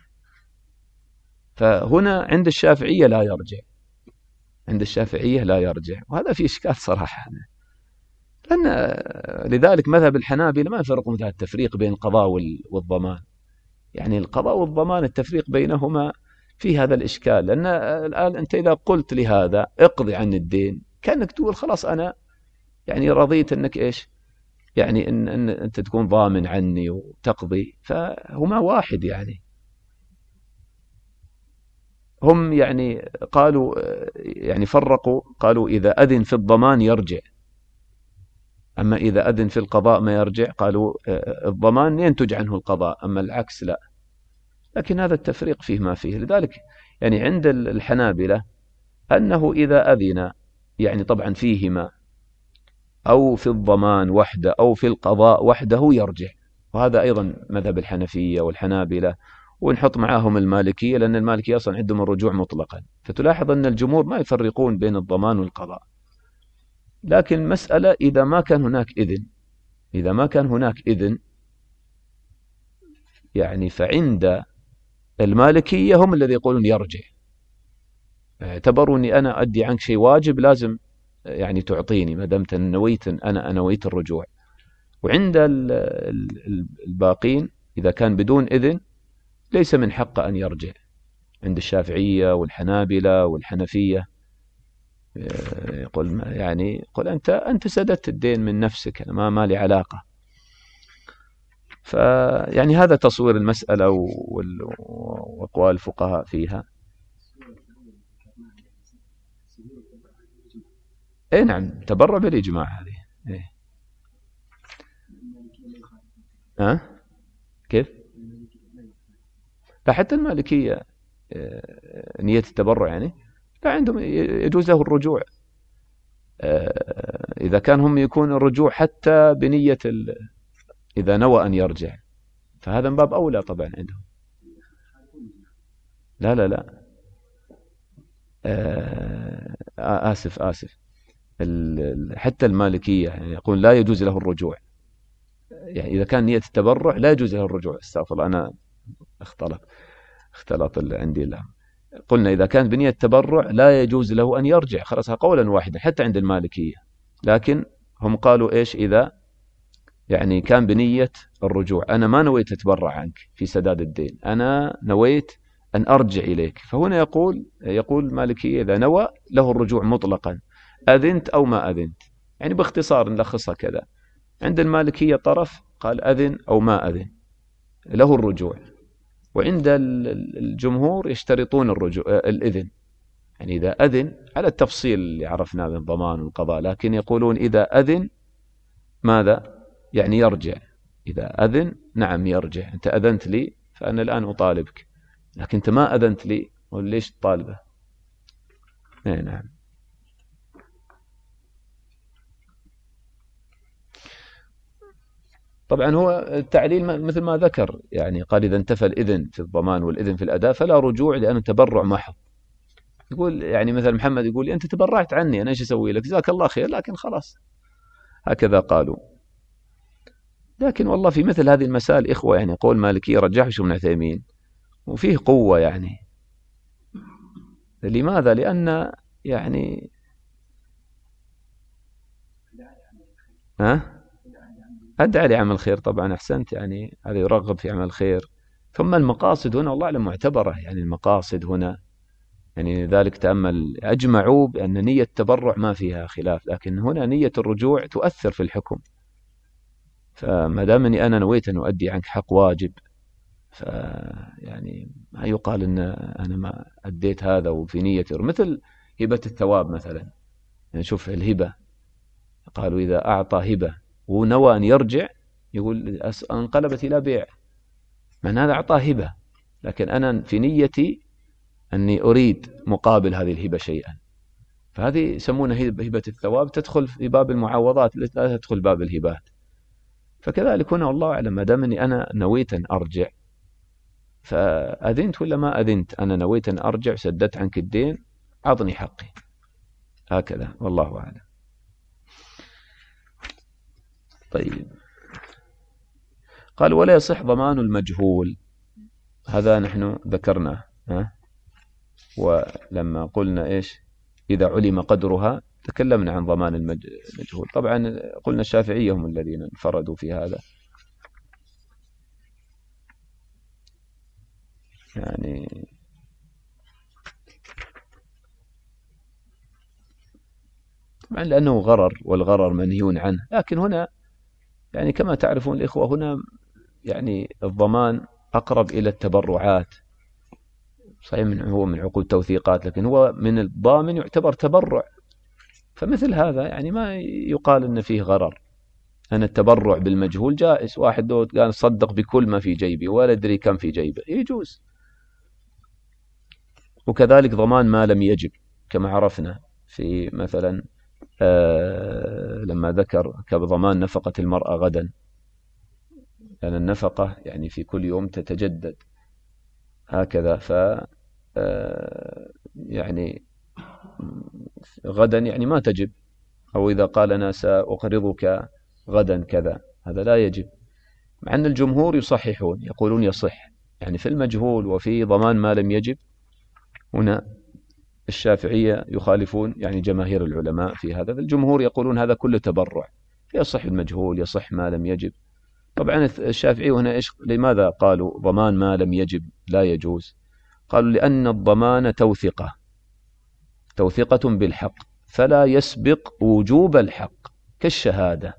فهنا عند الشافعية لا يرجع، عند الشافعية لا يرجع، وهذا في إشكال صراحة، لأن لذلك مذهب الحنابلة ما يفرق مثل التفريق بين القضاء والضمان، يعني القضاء والضمان التفريق بينهما في هذا الإشكال، لأن الآن أنت إذا قلت لهذا اقضي عن الدين كأنك تقول خلاص أنا يعني رضيت أنك إيش يعني إن, إن أنت تكون ضامن عني وتقضي، فهما واحد. يعني هم يعني قالوا يعني فرقوا، قالوا إذا أذن في الضمان يرجع، أما إذا أذن في القضاء ما يرجع. قالوا الضمان ينتج عنه القضاء، أما العكس لا. لكن هذا التفريق فيه ما فيه. لذلك يعني عند الحنابلة أنه إذا أذن يعني طبعا فيهما أو في الضمان وحده أو في القضاء وحده يرجع. وهذا أيضا مذهب الحنفية والحنابلة، ونحط معاهم المالكية، لأن المالكية أصلا عندهم الرجوع مطلقا. فتلاحظ أن الجمهور ما يفرقون بين الضمان والقضاء. لكن مسألة إذا ما كان هناك إذن، إذا ما كان هناك إذن يعني فعند المالكية هم الذي يقولون يرجع، اعتبروا أني أنا أدي عنك شيء واجب لازم يعني تعطيني ما دمت نويت أنا نويت الرجوع. وعند الباقين إذا كان بدون إذن ليس من حقه أن يرجع. عند الشافعية والحنابلة والحنفية يقول يعني يقول أنت أنت سددت الدين من نفسك، أنا ما ما لي علاقة. فيعني هذا تصوير المسألة وأقوال الفقهاء فيها. اي نعم، تبرع بالإجماع هذه. إيه. ها كيف؟ لا حتى المالكية نية التبرع يعني لا عندهم، يجوز له الرجوع إذا كان هم يكون الرجوع حتى بنية إذا نوى أن يرجع، فهذا من باب أولى طبعا عندهم. لا لا لا آسف آسف حتى المالكية يعني يقول لا يجوز له الرجوع، يعني إذا كان نية التبرع لا يجوز له الرجوع. استغفر الله، أنا اختلط اختلط عندي الأمر. قلنا إذا كان بنية التبرع لا يجوز له أن يرجع، خلاص قولا واحدا حتى عند المالكية. لكن هم قالوا إيش؟ إذا يعني كان بنية الرجوع، أنا ما نويت أتبرع عنك في سداد الدين، أنا نويت أن أرجع إليك. فهنا يقول يقول المالكية إذا نوى له الرجوع مطلقا، أذنت أو ما أذنت. يعني باختصار نلخصها كذا، عند المالكية طرف قال أذن أو ما أذن له الرجوع، وعند الجمهور يشترطون الرجوع الإذن. يعني إذا أذن على التفصيل اللي عرفناه من الضمان والقضاء، لكن يقولون إذا أذن ماذا؟ يعني يرجع. إذا أذن نعم يرجع، أنت أذنت لي فأنا الآن أطالبك، لكن أنت ما أذنت لي وليش تطالبه؟ إيه نعم. طبعا هو التعليل مثل ما ذكر، يعني قال إذا انتفى الإذن في الضمان والإذن في الأداء فلا رجوع لأنه تبرع محض. يقول يعني مثل محمد يقول أنت تبرعت عني، أنا إيش أسوي لك؟ جزاك الله خير، لكن خلاص هكذا قالوا. لكن والله في مثل هذه المسائل إخوة يعني قول مالكي رجحه شيخ ابن عثيمين وفيه قوة. يعني لماذا؟ لأن يعني ها أدعى لعمل خير طبعا، أحسنت، يعني هذا يرغب في عمل خير. ثم المقاصد هنا والله أعلم معتبرة، يعني المقاصد هنا يعني ذلك تأمل أجمعوا بأن نية التبرع ما فيها خلاف، لكن هنا نية الرجوع تؤثر في الحكم. فما دام أني أنا نويت أن أؤدي عنك حق واجب، فيعني ما يقال أن أنا ما أديت هذا وفي نية، مثل هبة الثواب مثلا. يعني شوف الهبة، قالوا إذا أعطى هبة ونوى أن يرجع يقول انقلبت إلى بيع، من هذا أعطاه هبة لكن أنا في نيتي أني أريد مقابل هذه الهبة شيئا، فهذه يسمونها هبة الثواب، تدخل في باب المعاوضات لا تدخل باب الهبات. فكذلك هنا والله أعلم ما دام أني أنا نويت أن أرجع، فأذنت ولا ما أذنت، أنا نويت أن أرجع سددت عنك الدين أعطني حقي، هكذا والله أعلم. طيب قال ولا يصح ضمان المجهول، هذا نحن ذكرناه ها؟ ولما قلنا إيش إذا علم قدرها تكلمنا عن ضمان المجهول. طبعا قلنا الشافعية هم الذين انفردوا في هذا، يعني طبعا لأنه غرر والغرر منهي عنه. لكن هنا يعني كما تعرفون الإخوة هنا يعني الضمان أقرب إلى التبرعات، صحيح من هو من عقود توثيقات لكن هو من الضامن يعتبر تبرع. فمثل هذا يعني ما يقال أن فيه غرر، أن التبرع بالمجهول جائز. واحد قال صدق بكل ما في جيبي ولا أدري كم في جيبه، يجوز. وكذلك ضمان ما لم يجب كما عرفنا في مثلا آه لما ذكر كضمان نفقة المرأة غدا، لأن يعني النفقة يعني في كل يوم تتجدد هكذا، ف آه يعني غدا يعني ما تجب، أو إذا قال أنا سأقرضك غدا كذا هذا لا يجب، مع أن الجمهور يصححون يقولون يصح، يعني في المجهول وفي ضمان ما لم يجب. هنا الشافعية يخالفون يعني جماهير العلماء في هذا، الجمهور يقولون هذا كله تبرع، يصح المجهول يصح ما لم يجب. طبعا الشافعي هنا إيش لماذا قالوا ضمان ما لم يجب لا يجوز؟ قالوا لأن الضمان توثقة توثقة بالحق، فلا يسبق وجوب الحق كالشهادة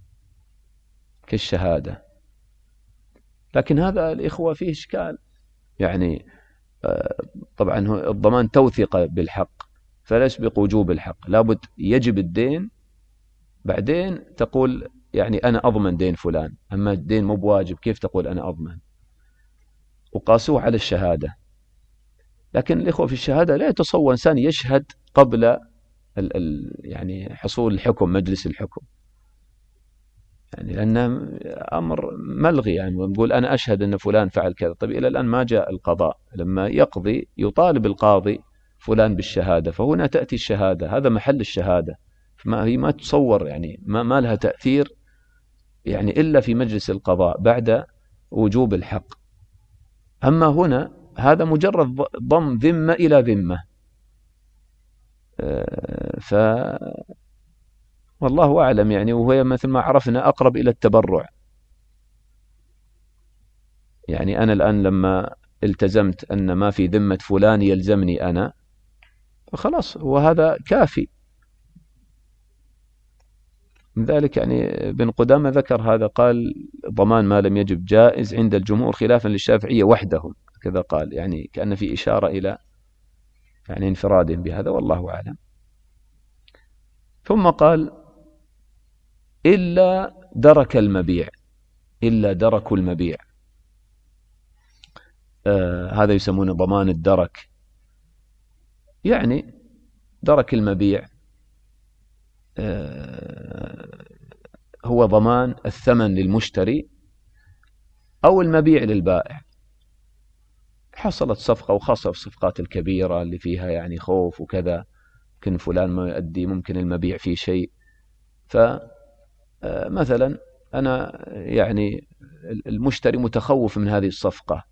كالشهادة لكن هذا الإخوة فيه إشكال، يعني طبعا الضمان توثقة بالحق فلا يسبق وجوب الحق، لابد يجب الدين بعدين تقول يعني أنا أضمن دين فلان، أما الدين مو بواجب كيف تقول أنا أضمن؟ وقاسوه على الشهادة، لكن الإخوة في الشهادة لا يتصور إنسان يشهد قبل ال ال يعني حصول الحكم مجلس الحكم، يعني لأن أمر ملغي، يعني نقول أنا أشهد أن فلان فعل كذا، طيب إلى الآن ما جاء القضاء، لما يقضي يطالب القاضي فلان بالشهادة، فهنا تأتي الشهادة، هذا محل الشهادة، ما هي ما تصور يعني ما, ما لها تأثير يعني إلا في مجلس القضاء بعد وجوب الحق. أما هنا هذا مجرد ضم ذمة إلى ذمة، ف والله أعلم يعني، وهي مثل ما عرفنا أقرب إلى التبرع، يعني أنا الآن لما التزمت أن ما في ذمة فلان يلزمني أنا خلاص، وهذا كافي. من ذلك يعني ابن قدامة ذكر هذا، قال ضمان ما لم يجب جائز عند الجمهور خلافا للشافعية وحدهم كذا قال، يعني كأن في إشارة إلى يعني انفرادهم بهذا والله أعلم. ثم قال إلا درك المبيع، إلا درك المبيع، آه هذا يسمونه ضمان الدرك، يعني درك المبيع آه هو ضمان الثمن للمشتري أو المبيع للبائع، حصلت صفقة، وخاصة في الصفقات الكبيرة اللي فيها يعني خوف وكذا، ممكن فلان ما يؤدي، ممكن المبيع فيه شيء، فمثلا أنا يعني المشتري متخوف من هذه الصفقة،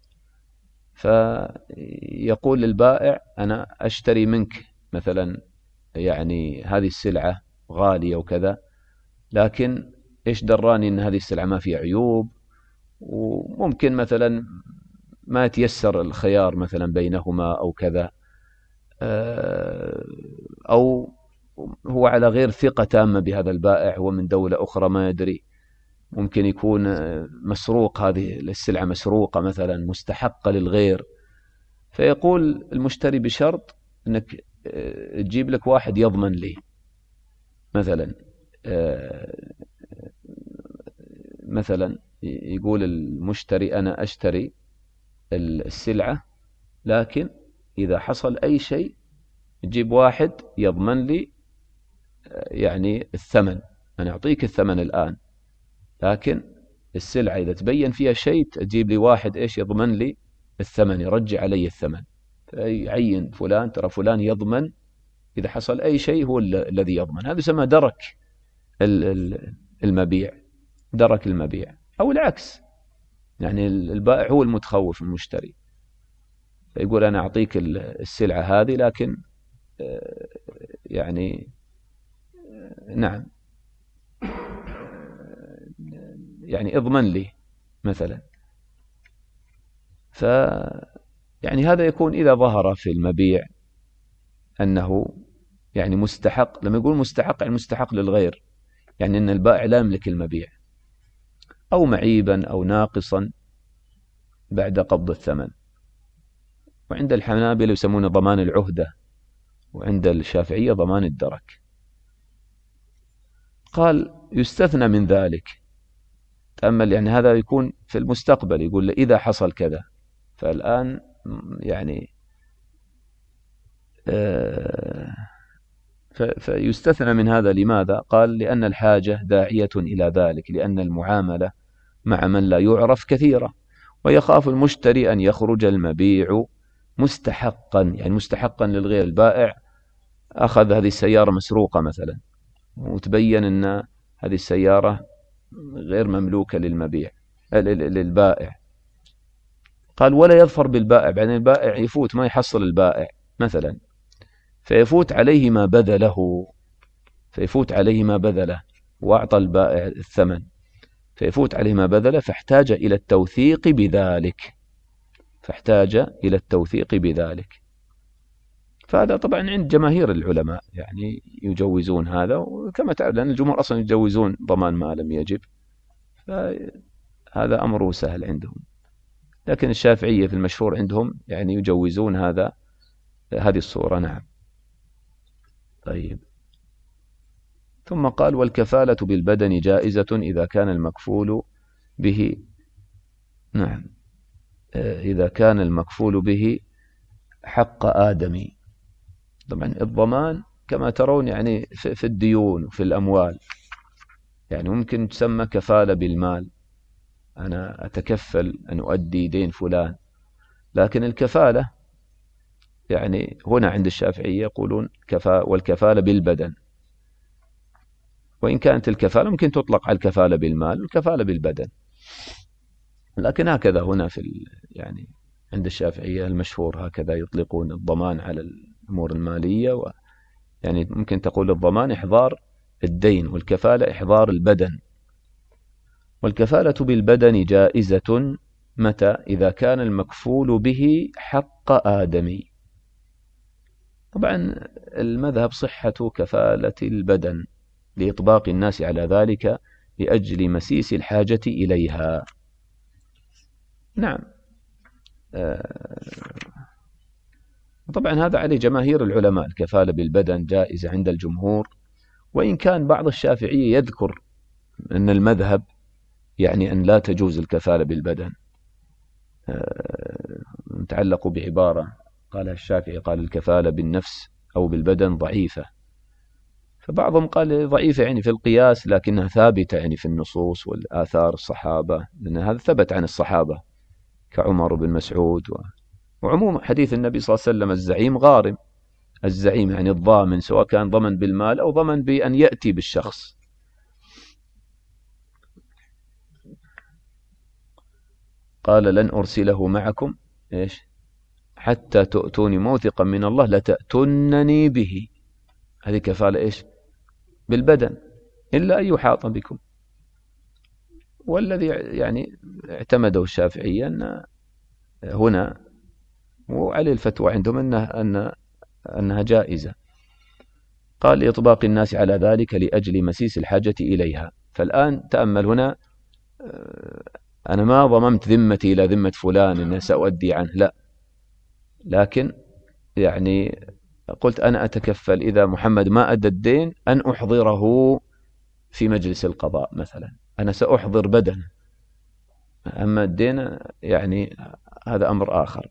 فيقول للبائع أنا أشتري منك مثلا يعني هذه السلعة غالية وكذا، لكن إيش دراني أن هذه السلعة ما فيها عيوب، وممكن مثلا ما يتيسر الخيار مثلا بينهما أو كذا، أو هو على غير ثقة تامة بهذا البائع، هو من دولة أخرى ما يدري، ممكن يكون مسروق، هذه السلعة مسروقة مثلا مستحقة للغير، فيقول المشتري بشرط أنك تجيب لك واحد يضمن لي، مثلا مثلا يقول المشتري أنا أشتري السلعة، لكن إذا حصل أي شيء تجيب واحد يضمن لي يعني الثمن، أنا أعطيك الثمن الآن، لكن السلعة إذا تبين فيها شيء تجيب لي واحد إيش يضمن لي الثمن، يرجع علي الثمن، يعين فلان ترى فلان يضمن إذا حصل أي شيء هو الذي يضمن، هذا يسمى درك المبيع، درك المبيع. أو العكس، يعني البائع هو المتخوف المشتري، فيقول أنا أعطيك السلعة هذه، لكن يعني نعم يعني اضمن لي مثلا، ف يعني هذا يكون إذا ظهر في المبيع أنه يعني مستحق، لما يقول مستحق يعني مستحق للغير، يعني أن البائع لا يملك المبيع، أو معيبا أو ناقصا بعد قبض الثمن. وعند الحنابلة يسمونه ضمان العهدة، وعند الشافعية ضمان الدرك. قال يستثنى من ذلك، تأمل يعني هذا يكون في المستقبل، يقول إذا حصل كذا، فالآن يعني فيستثنى من هذا. لماذا؟ قال لأن الحاجة داعية إلى ذلك، لأن المعاملة مع من لا يعرف كثيرة، ويخاف المشتري أن يخرج المبيع مستحقا، يعني مستحقا للغير. البائع أخذ هذه السيارة مسروقة مثلا، وتبين أن هذه السيارة غير مملوكة للمبيع للبائع، قال ولا يظفر بالبائع، بعدين البائع يفوت ما يحصل البائع مثلا، فيفوت عليه ما بذله فيفوت عليه ما بذله وأعطى البائع الثمن، فيفوت عليه ما بذله، فاحتاج إلى التوثيق بذلك فاحتاج إلى التوثيق بذلك فهذا طبعا عند جماهير العلماء يعني يجوزون هذا، وكما تعلم لأن الجمهور أصلا يجوزون ضمان ما لم يجب، فهذا أمره سهل عندهم. لكن الشافعية في المشهور عندهم يعني يجوزون هذا هذه الصورة. نعم. طيب، ثم قال والكفالة بالبدن جائزة إذا كان المكفول به نعم إذا كان المكفول به حق آدمي. طبعا الضمان كما ترون يعني في الديون وفي الأموال، يعني ممكن تسمى كفالة بالمال، أنا أتكفل أن أؤدي دين فلان، لكن الكفالة يعني هنا عند الشافعية يقولون كفا والكفالة بالبدن، وإن كانت الكفالة ممكن تطلق على الكفالة بالمال والكفالة بالبدن، لكن هكذا هنا في يعني عند الشافعية المشهور هكذا يطلقون الضمان على الأمور المالية، و يعني ممكن تقول الضمان إحضار الدين والكفالة إحضار البدن. والكفالة بالبدن جائزة متى؟ إذا كان المكفول به حق آدمي. طبعا المذهب صحة كفالة البدن لإطباق الناس على ذلك لأجل مسيس الحاجة إليها. نعم. طبعا هذا عليه جماهير العلماء، الكفالة بالبدن جائزة عند الجمهور، وإن كان بعض الشافعية يذكر أن المذهب يعني أن لا تجوز الكفالة بالبدن، تعلقوا بعبارة قالها الشافعي، قال الكفالة بالنفس أو بالبدن ضعيفة، فبعضهم قال ضعيفة يعني في القياس لكنها ثابتة يعني في النصوص والآثار الصحابة، لأن هذا ثبت عن الصحابة كعمر بن مسعود و... وعموم حديث النبي صلى الله عليه وسلم الزعيم غارم، الزعيم يعني الضامن، سواء كان ضمن بالمال أو ضمن بأن يأتي بالشخص. قال لن أرسله معكم إيش حتى تؤتوني موثقا من الله لتأتونني به، هذه كفالة إيش بالبدن، إلا أن يحاط بكم. والذي يعني اعتمده الشافعية أن هنا وعليه الفتوى عندهم أنها, أن أنها جائزة. قال لإطباق الناس على ذلك لأجل مسيس الحاجة إليها. فالآن تأمل هنا، أنا ما ضممت ذمتي إلى ذمة فلان أن سأؤدي عنه، لا، لكن يعني قلت أنا أتكفل إذا محمد ما أدى الدين أن أحضره في مجلس القضاء مثلا، أنا سأحضر بدنه، أما الدين يعني هذا أمر آخر.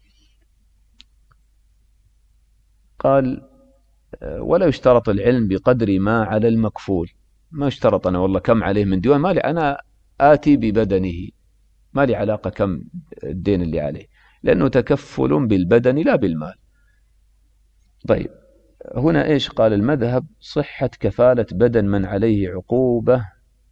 قال ولا يشترط العلم بقدر ما على المكفول، ما يشترط أنا والله كم عليه من ديوان، مالي أنا آتي ببدنه، ما لي علاقة كم الدين اللي عليه، لأنه تكفل بالبدن لا بالمال. طيب هنا إيش قال المذهب؟ صحة كفالة بدن من عليه عقوبة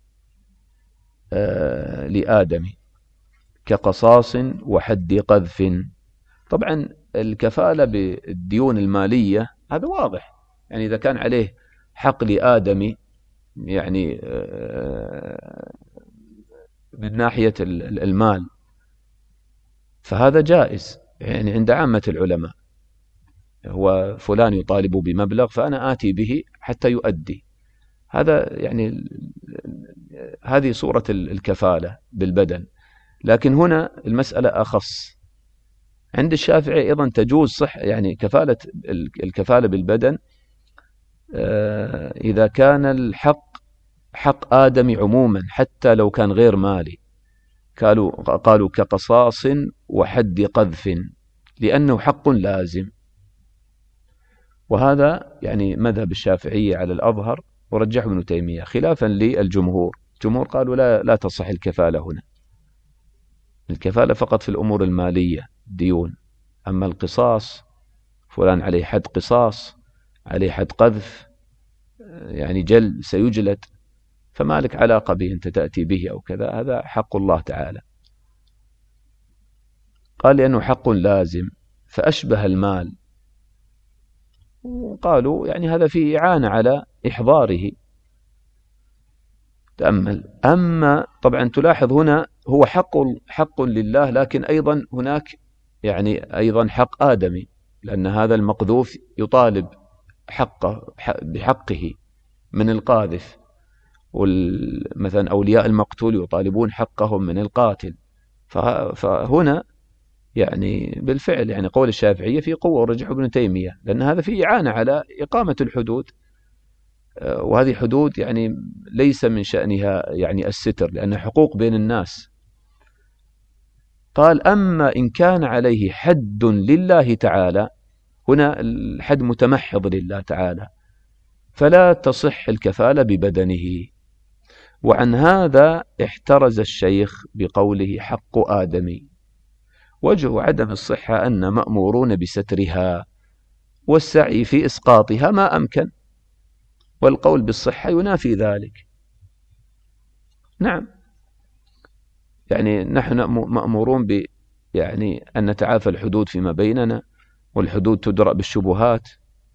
آه لآدم كقصاص وحد قذف. طبعا الكفالة بالديون المالية هذا واضح، يعني إذا كان عليه حق لآدم يعني آه من ناحية المال فهذا جائز يعني عند عامة العلماء، هو فلان يطالب بمبلغ فأنا آتي به حتى يؤدي، هذا يعني هذه صورة الكفالة بالبدن. لكن هنا المسألة أخص، عند الشافعي أيضا تجوز صح يعني كفالة الكفالة بالبدن إذا كان الحق حق آدم عموما حتى لو كان غير مالي، قالوا قالوا كقصاص وحد قذف، لأنه حق لازم. وهذا يعني مذهب الشافعية على الأظهر، ورجحه ابن تيمية خلافا للجمهور. الجمهور قالوا لا لا تصح الكفالة هنا، الكفالة فقط في الأمور المالية ديون، أما القصاص فلان عليه حد قصاص، عليه حد قذف، يعني جل سيجلد، فما لك علاقة به أنت تأتي به أو كذا، هذا حق الله تعالى. قال لأنه حق لازم فأشبه المال، وقالوا يعني هذا فيه إعانة على إحضاره. تأمل. أما طبعا تلاحظ هنا هو حق حق لله، لكن أيضا هناك يعني أيضا حق آدمي، لأن هذا المقذوف يطالب حقه بحقه من القاذف، ومثلا أولياء المقتول يطالبون حقهم من القاتل. فهنا يعني بالفعل يعني قول الشافعية في قوة، ورجح ابن تيمية، لأن هذا فيه إعانة على إقامة الحدود، وهذه حدود يعني ليس من شأنها يعني الستر، لأنها حقوق بين الناس. قال أما إن كان عليه حد لله تعالى، هنا الحد متمحض لله تعالى، فلا تصح الكفالة ببدنه. وعن هذا احترز الشيخ بقوله حق آدمي. وجه عدم الصحة أن مأمورون بسترها والسعي في إسقاطها ما أمكن، والقول بالصحة ينافي ذلك. نعم، يعني نحن مأمورون ب يعني أن نتعافى الحدود فيما بيننا، والحدود تدرأ بالشبهات،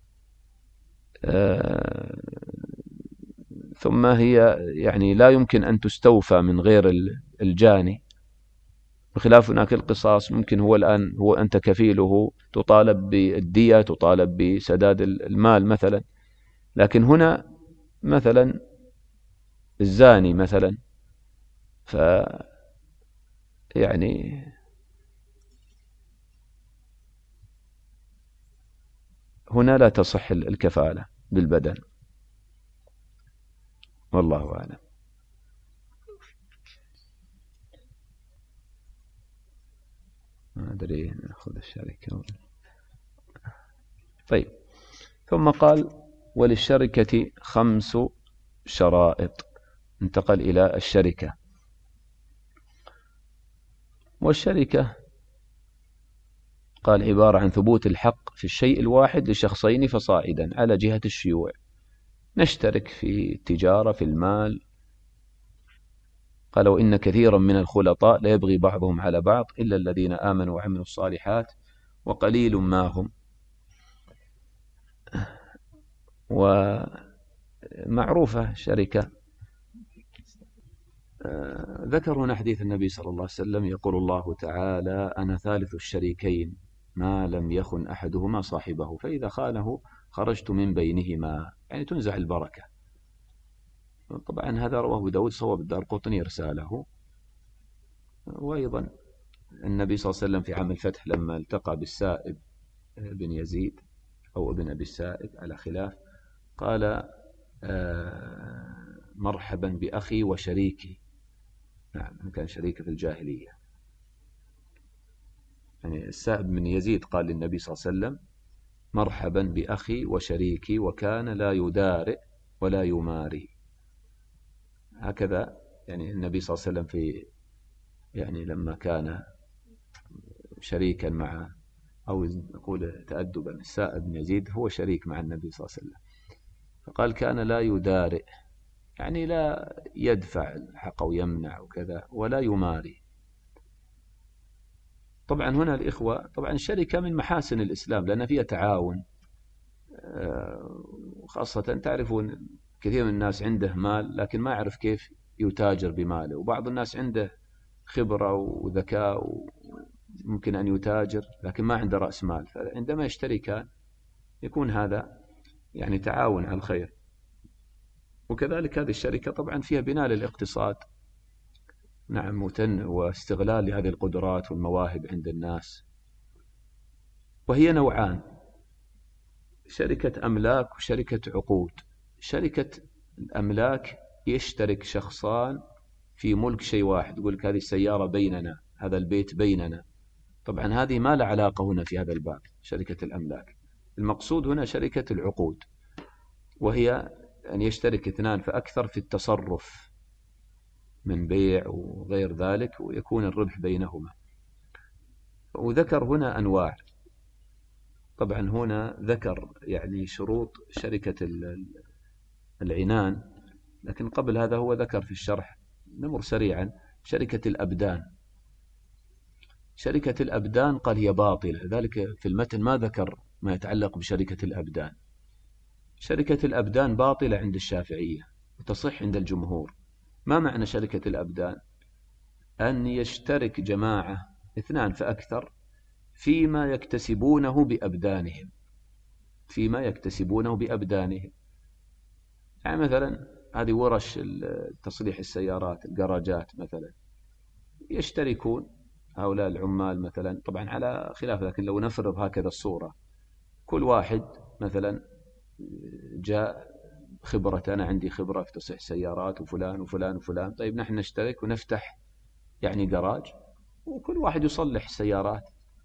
آه ثم هي يعني لا يمكن أن تستوفى من غير الجاني، بخلاف هناك القصاص ممكن هو الآن هو أنت كفيله، تطالب بالدية، تطالب بسداد المال مثلا، لكن هنا مثلا الزاني مثلا، ف يعني هنا لا تصح الكفالة بالبدن، والله أعلم. ما أدري نأخذ الشركة. طيب، ثم قال وللشركة خمس شرائط. انتقل إلى الشركة. والشركة قال عبارة عن ثبوت الحق في الشيء الواحد لشخصين فصاعدا على جهة الشيوع، نشترك في التجارة في المال. قال وإن كثيرا من الخلطاء لا يبغي بعضهم على بعض إلا الذين آمنوا وعملوا الصالحات وقليل ما هم. ومعروفة شركة. ذكر هنا حديث النبي صلى الله عليه وسلم يقول الله تعالى أنا ثالث الشريكين ما لم يخن أحدهما صاحبه فإذا خانه خرجت من بينهما، يعني تنزع البركة. طبعا هذا رواه داود، صواب الدارقطني رساله. وأيضا النبي صلى الله عليه وسلم في عام الفتح لما التقى بالسائب بن يزيد أو ابن أبي السائب على خلاف، قال مرحبا بأخي وشريكي. نعم، كان شريكه في الجاهلية. يعني السائب بن يزيد قال للنبي صلى الله عليه وسلم مرحبا بأخي وشريكي، وكان لا يدارئ ولا يماري. هكذا يعني النبي صلى الله عليه وسلم في يعني لما كان شريكا مع أو نقول تأدبا، السائب بن يزيد هو شريك مع النبي صلى الله عليه وسلم، فقال كان لا يدارئ، يعني لا يدفع الحق ويمنع وكذا، ولا يماري. طبعا هنا الإخوة، طبعا الشركة من محاسن الإسلام لأن فيها تعاون، خاصة تعرفون كثير من الناس عنده مال لكن ما يعرف كيف يتاجر بماله، وبعض الناس عنده خبرة وذكاء وممكن أن يتاجر لكن ما عنده رأس مال، فعندما يشتركان يكون هذا يعني تعاون على الخير. وكذلك هذه الشركة طبعا فيها بناء للاقتصاد، نعم، وتن واستغلال لهذه القدرات والمواهب عند الناس. وهي نوعان، شركة أملاك وشركة عقود. شركة الأملاك يشترك شخصان في ملك شيء واحد، يقول لك هذه السيارة بيننا، هذا البيت بيننا. طبعا هذه ما لا علاقة هنا في هذا الباب شركة الأملاك، المقصود هنا شركة العقود، وهي أن يشترك اثنان فأكثر في التصرف من بيع وغير ذلك، ويكون الربح بينهما. وذكر هنا أنواع. طبعا هنا ذكر يعني شروط شركة العنان، لكن قبل هذا هو ذكر في الشرح، نمر سريعا، شركة الأبدان. شركة الأبدان قال هي باطلة، ذلك في المتن ما ذكر ما يتعلق بشركة الأبدان. شركة الأبدان باطلة عند الشافعية وتصح عند الجمهور. ما معنى شركة الأبدان؟ أن يشترك جماعة اثنان فأكثر فيما يكتسبونه بأبدانهم، فيما يكتسبونه بأبدانهم. يعني مثلا هذه ورش تصليح السيارات، الجراجات مثلا، يشتركون هؤلاء العمال مثلا، طبعا على خلاف، لكن لو نفرض هكذا الصورة، كل واحد مثلا جاء خبرة، أنا عندي خبرة في تصليح سيارات وفلان وفلان وفلان، طيب نحن نشترك ونفتح يعني جراج، وكل واحد يصلح السيارات.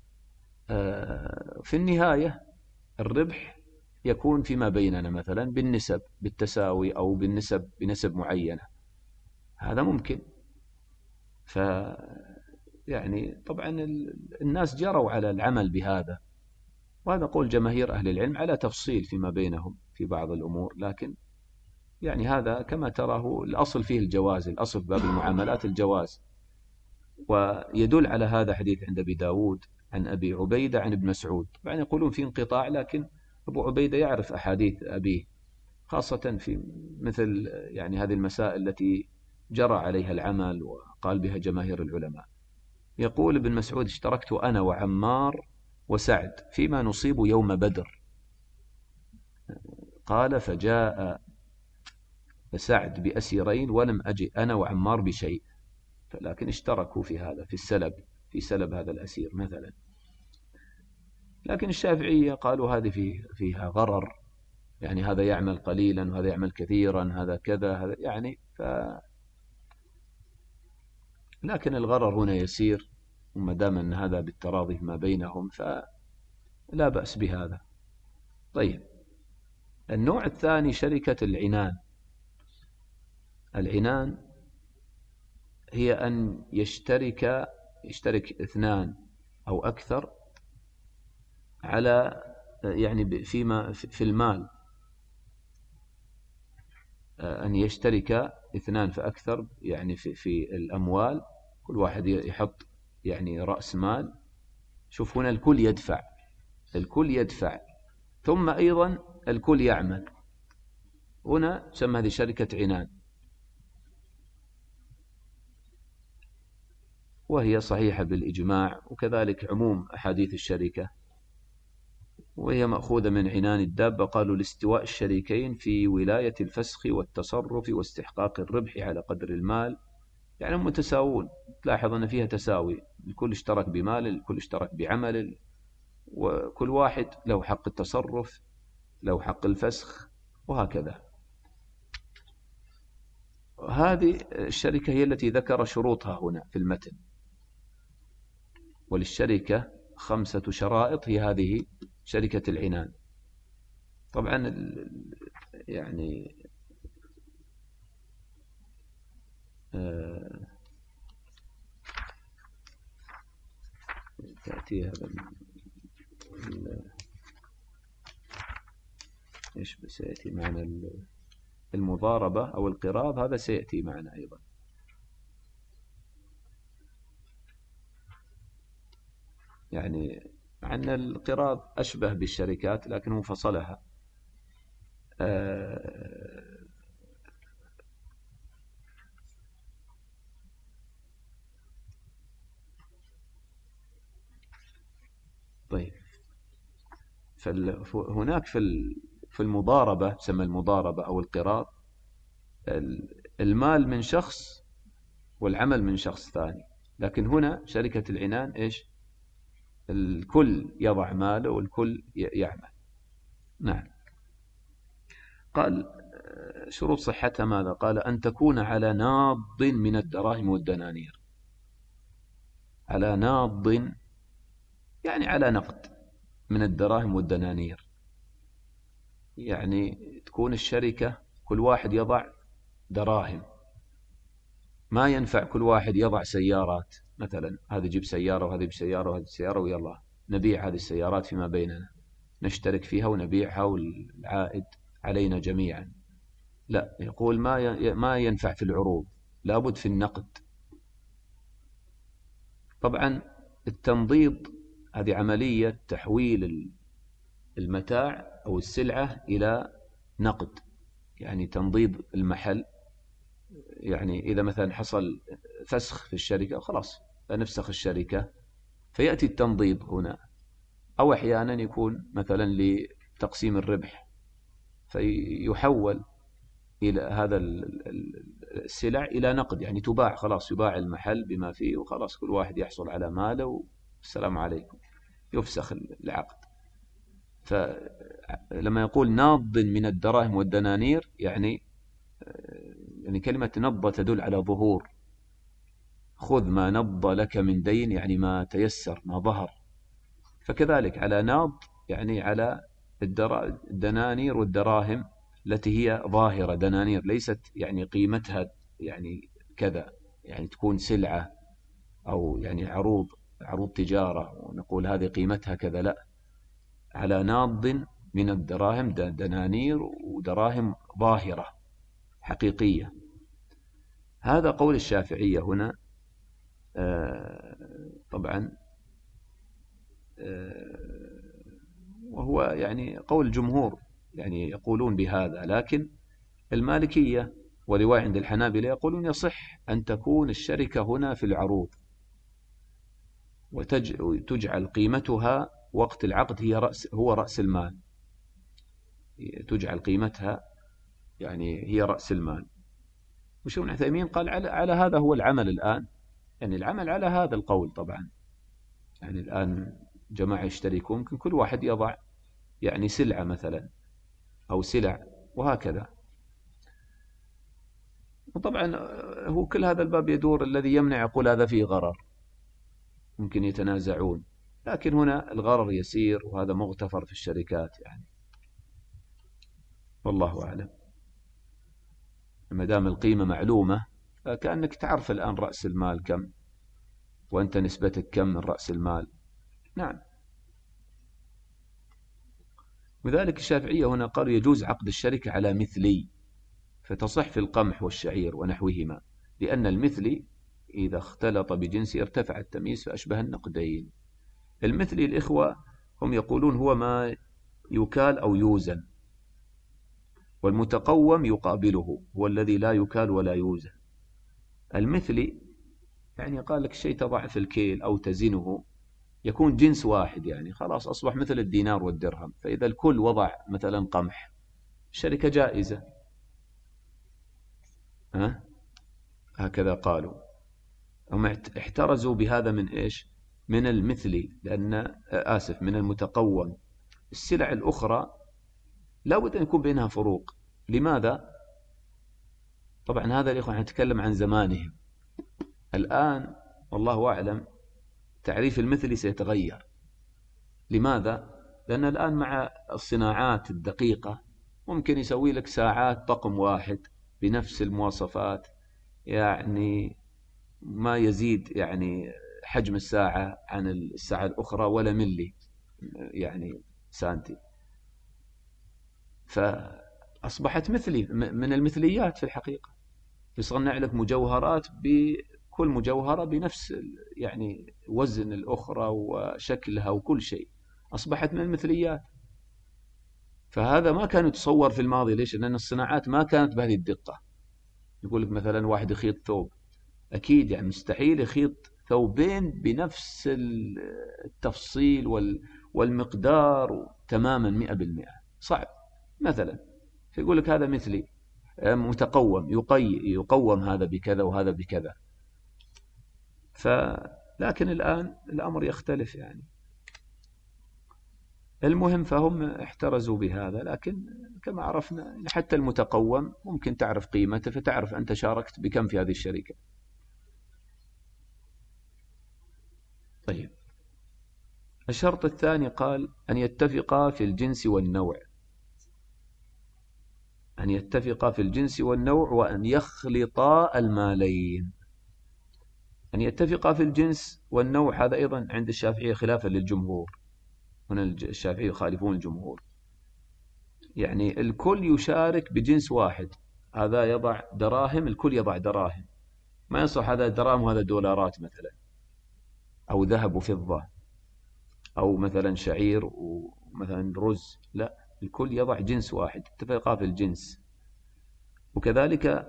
في النهاية الربح يكون فيما بيننا مثلا بالنسب، بالتساوي أو بالنسب بنسب معينة. هذا ممكن. ف يعني طبعا الناس جروا على العمل بهذا، وهذا قول جماهير أهل العلم على تفصيل فيما بينهم في بعض الأمور، لكن يعني هذا كما تراه الأصل فيه الجواز، الأصل في باب المعاملات الجواز. ويدل على هذا حديث عند أبي داود عن أبي عبيدة عن ابن مسعود. طبعا يقولون في انقطاع، لكن أبو عبيدة يعرف أحاديث أبيه، خاصة في مثل يعني هذه المسائل التي جرى عليها العمل وقال بها جماهير العلماء. يقول ابن مسعود: اشتركت أنا وعمار وسعد فيما نصيب يوم بدر. قال: فجاء سعد بأسيرين ولم أجئ أنا وعمار بشيء، لكن اشتركوا في هذا، في السلب، في سلب هذا الأسير مثلا. لكن الشافعية قالوا هذه فيه فيها غرر، يعني هذا يعمل قليلا وهذا يعمل كثيرا، هذا كذا هذا يعني ف... لكن الغرر هنا يسير، وما دام أن هذا بالتراضي ما بينهم فلا بأس بهذا. طيب، النوع الثاني شركة العنان. العنان هي أن يشترك يشترك اثنان أو أكثر على يعني فيما في المال، أن يشترك اثنان فأكثر يعني في في الأموال، كل واحد يحط يعني رأس مال. شوف هنا الكل يدفع، الكل يدفع ثم أيضا الكل يعمل. هنا تسمى هذه شركة عنان، وهي صحيحة بالإجماع، وكذلك عموم أحاديث الشركة، وهي مأخوذة من عنان الدابة. قالوا لاستواء الشريكين في ولاية الفسخ والتصرف واستحقاق الربح على قدر المال، يعني متساوون. تلاحظ أن فيها تساوي، الكل اشترك بمال، الكل اشترك بعمل، وكل واحد له حق التصرف، له حق الفسخ، وهكذا. هذه الشركة هي التي ذكر شروطها هنا في المتن. وللشركة خمسة شرائط، هي هذه شركة العنان. طبعا يعني آه تأتي هذا ايش سيأتي معنا المضاربة أو القراض، هذا سيأتي معنا أيضا. يعني مع أن القراض أشبه بالشركات لكن هو فصلها. آه طيب، فهناك في في المضاربة، تسمى المضاربة أو القراض، المال من شخص والعمل من شخص ثاني. لكن هنا شركة العنان إيش؟ الكل يضع ماله والكل يعمل. نعم. قال شروط صحتها ماذا؟ قال: أن تكون على ناض من الدراهم والدنانير. على ناض يعني على نقد من الدراهم والدنانير. يعني تكون الشركة كل واحد يضع دراهم، ما ينفع كل واحد يضع سيارات، مثلا هذا يجيب سيارة وهذا يجيب سيارة وهذا سيارة ويلا نبيع هذه السيارات فيما بيننا، نشترك فيها ونبيعها والعائد علينا جميعا. لا، يقول ما ما ينفع في العروض، لابد في النقد. طبعا التنضيد هذه عملية تحويل المتاع أو السلعة إلى نقد، يعني تنضيد المحل. يعني إذا مثلا حصل فسخ في الشركة خلاص نفسخ الشركة، فيأتي التنضيد هنا. أو أحيانا يكون مثلا لتقسيم الربح، فيحول إلى هذا السلع إلى نقد، يعني تباع خلاص، يباع المحل بما فيه وخلاص كل واحد يحصل على ماله والسلام عليكم، يفسخ العقد. فلما يقول ناض من الدراهم والدنانير، يعني يعني كلمة نض تدل على ظهور، خذ ما نض لك من دين، يعني ما تيسر ما ظهر. فكذلك على ناض يعني على الدنانير والدراهم التي هي ظاهرة، دنانير ليست يعني قيمتها يعني كذا، يعني تكون سلعة أو يعني عروض عروض تجارة ونقول هذه قيمتها كذا، لا، على ناض من الدراهم، دنانير ودراهم ظاهرة حقيقية. هذا قول الشافعية هنا. آه طبعا آه وهو يعني قول الجمهور، يعني يقولون بهذا، لكن المالكية ورواية عند الحنابلة يقولون يصح أن تكون الشركة هنا في العروض، وتجعل قيمتها وقت العقد هي رأس هو رأس المال، تجعل قيمتها يعني هي رأس المال. وشيخ ابن عثيمين قال على, على هذا هو العمل الآن، يعني العمل على هذا القول. طبعا يعني الآن جماعة يشتركون، ممكن كل واحد يضع يعني سلعة مثلا أو سلع وهكذا. وطبعا هو كل هذا الباب يدور، الذي يمنع يقول هذا فيه غرر، ممكن يتنازعون، لكن هنا الغرر يسير وهذا مغتفر في الشركات يعني، والله أعلم. ما دام القيمة معلومة، فكأنك تعرف الآن رأس المال كم، وأنت نسبتك كم من رأس المال. نعم. وذلك الشافعية هنا قالوا يجوز عقد الشركة على مثلي، فتصح في القمح والشعير ونحوهما، لأن المثلي إذا اختلط بجنس ارتفع التمييز فأشبه النقدين. المثلي الإخوة هم يقولون هو ما يكال أو يوزن، والمتقوم يقابله هو الذي لا يكال ولا يوزن. المثلي يعني قال لك شيء تضع في الكيل أو تزنه، يكون جنس واحد، يعني خلاص أصبح مثل الدينار والدرهم. فإذا الكل وضع مثلا قمح، الشركة جائزة. ها؟ هكذا قالوا. هم احترزوا بهذا من إيش؟ من المثلي، لأن آسف من المتقوم. السلع الأخرى لا بد أن يكون بينها فروق. لماذا؟ طبعا هذا الإخوة نتكلم عن زمانهم. الآن والله أعلم تعريف المثلي سيتغير. لماذا؟ لأن الآن مع الصناعات الدقيقة ممكن يسوي لك ساعات طقم واحد بنفس المواصفات، يعني ما يزيد يعني حجم الساعة عن الساعة الأخرى ولا ملي، يعني سانتي. فأصبحت مثلي من المثليات في الحقيقة. يصنع لك مجوهرات بكل مجوهرة بنفس يعني وزن الأخرى وشكلها وكل شيء، أصبحت من المثليات. فهذا ما كان يتصور في الماضي. ليش؟ لأن الصناعات ما كانت بهذه الدقة. يقول لك مثلا واحد يخيط ثوب، أكيد يعني مستحيل يخيط ثوبين بنفس التفصيل والمقدار تماما مئة بالمئة، صعب مثلا. فيقول لك هذا مثلي متقوم، يقي يقوم هذا بكذا وهذا بكذا. فلكن الآن الأمر يختلف يعني. المهم فهم احترزوا بهذا، لكن كما عرفنا حتى المتقوم ممكن تعرف قيمته، فتعرف أنت شاركت بكم في هذه الشركة. طيب، الشرط الثاني قال أن يتفقا في الجنس والنوع. أن يتفقا في الجنس والنوع وأن يخلطا المالين. أن يتفقا في الجنس والنوع هذا أيضا عند الشافعية خلافا للجمهور، هنا الشافعية يخالفون الجمهور، يعني الكل يشارك بجنس واحد، هذا يضع دراهم الكل يضع دراهم، ما يصح هذا دراهم وهذا دولارات مثلا، أو ذهب وفضة، أو مثلا شعير ومثلا رز، لا، الكل يضع جنس واحد، اتفقا في الجنس. وكذلك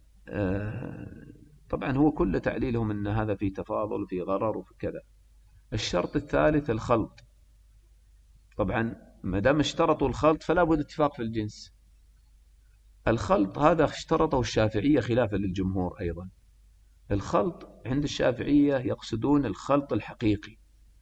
طبعا هو كل تعليلهم أن هذا في تفاضل وفي غرر وفي كذا. الشرط الثالث الخلط، طبعا ما دام اشترطوا الخلط فلا بد اتفاق في الجنس. الخلط هذا اشترطه الشافعية خلافا للجمهور أيضا. الخلط عند الشافعية يقصدون الخلط الحقيقي،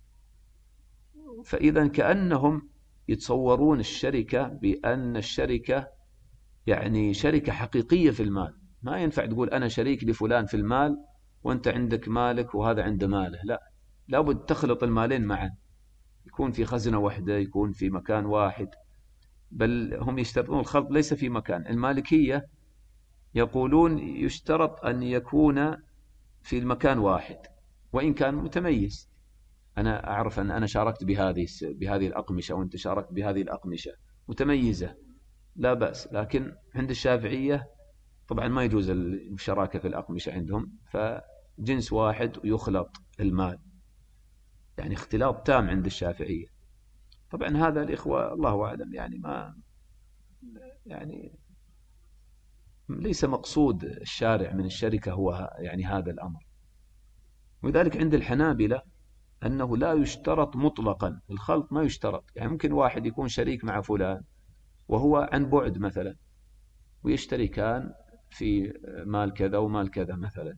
فإذا كأنهم يتصورون الشركة بأن الشركة يعني شركة حقيقية في المال، ما ينفع تقول أنا شريك لفلان في المال وأنت عندك مالك وهذا عنده ماله، لا، لابد تخلط المالين معا، يكون في خزنة واحدة، يكون في مكان واحد، بل هم يشترطون الخلط ليس في مكان. المالكية يقولون يشترط أن يكون في المكان واحد وإن كان متميز، أنا أعرف أن أنا شاركت بهذه بهذه الأقمشة وأنت شاركت بهذه الأقمشة متميزة، لا بأس. لكن عند الشافعية طبعا ما يجوز المشاركة في الأقمشة عندهم، فجنس واحد ويخلط المال، يعني اختلاط تام عند الشافعية. طبعا هذا الإخوة الله أعلم يعني ما يعني ليس مقصود الشارع من الشركة هو يعني هذا الأمر. وذلك عند الحنابلة أنه لا يشترط مطلقا الخلط، ما يشترط، يعني ممكن واحد يكون شريك مع فلان وهو عن بعد مثلا، ويشتركان في مال كذا ومال كذا مثلا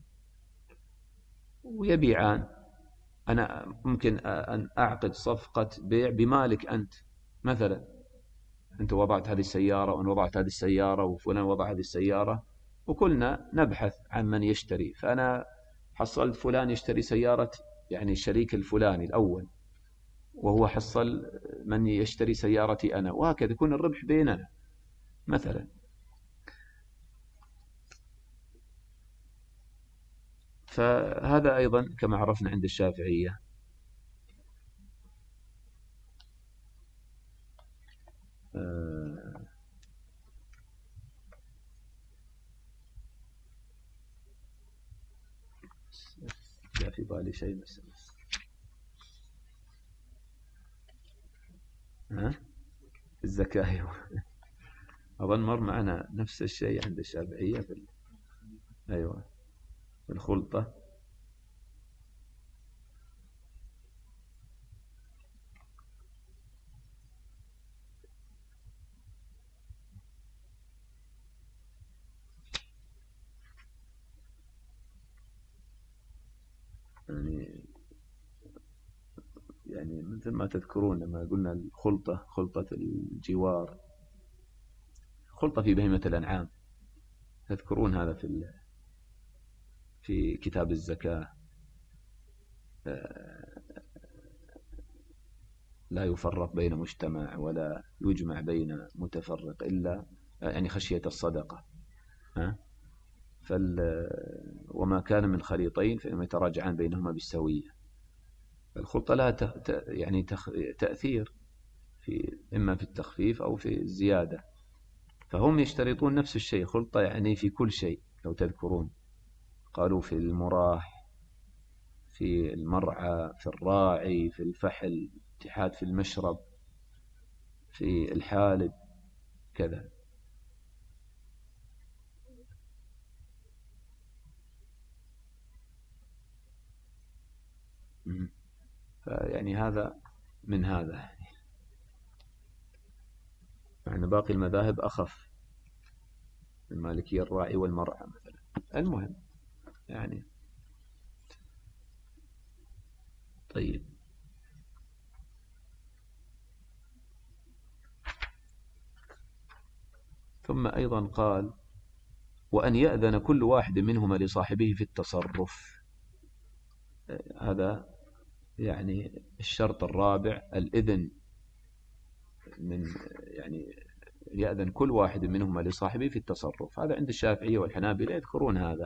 ويبيعان. أنا ممكن أن أعقد صفقة بيع بمالك أنت مثلا، أنت وضعت هذه السيارة وأنا وضعت هذه السيارة وفلان وضع هذه السيارة، وكلنا نبحث عن من يشتري، فأنا حصلت فلان يشتري سيارة يعني الشريك الفلاني الأول، وهو حصل من يشتري سيارتي أنا، وهكذا يكون الربح بيننا مثلا. فهذا أيضا كما عرفنا عند الشافعية. آه لا في بالي شيء بس ها الزكاة أظن مر معنا نفس الشيء عند الشافعية في ال... أيوة في الخلطة. يعني يعني مثل ما تذكرون لما قلنا الخلطة، خلطة الجوار، خلطة في بهيمة الأنعام، تذكرون هذا في في كتاب الزكاة، لا يفرق بين مجتمع ولا يجمع بين متفرق إلا يعني خشية الصدقة. ها فال وما كان من خليطين فإنما يتراجعان بينهما بالسوية. الخلطة لها ت... يعني تخ... تأثير في إما في التخفيف أو في الزيادة، فهم يشترطون نفس الشيء، خلطة يعني في كل شيء. لو تذكرون قالوا في المراح، في المرعى، في الراعي، في الفحل، اتحاد في المشرب، في الحالب كذا. فيعني هذا من هذا، يعني باقي المذاهب أخف، المالكية الراعي والمرعى مثلا. المهم يعني طيب. ثم أيضا قال وأن يأذن كل واحد منهما لصاحبه في التصرف. هذا يعني الشرط الرابع، الإذن من يعني يأذن كل واحد منهما لصاحبه في التصرف. هذا عند الشافعية والحنابلة يذكرون هذا.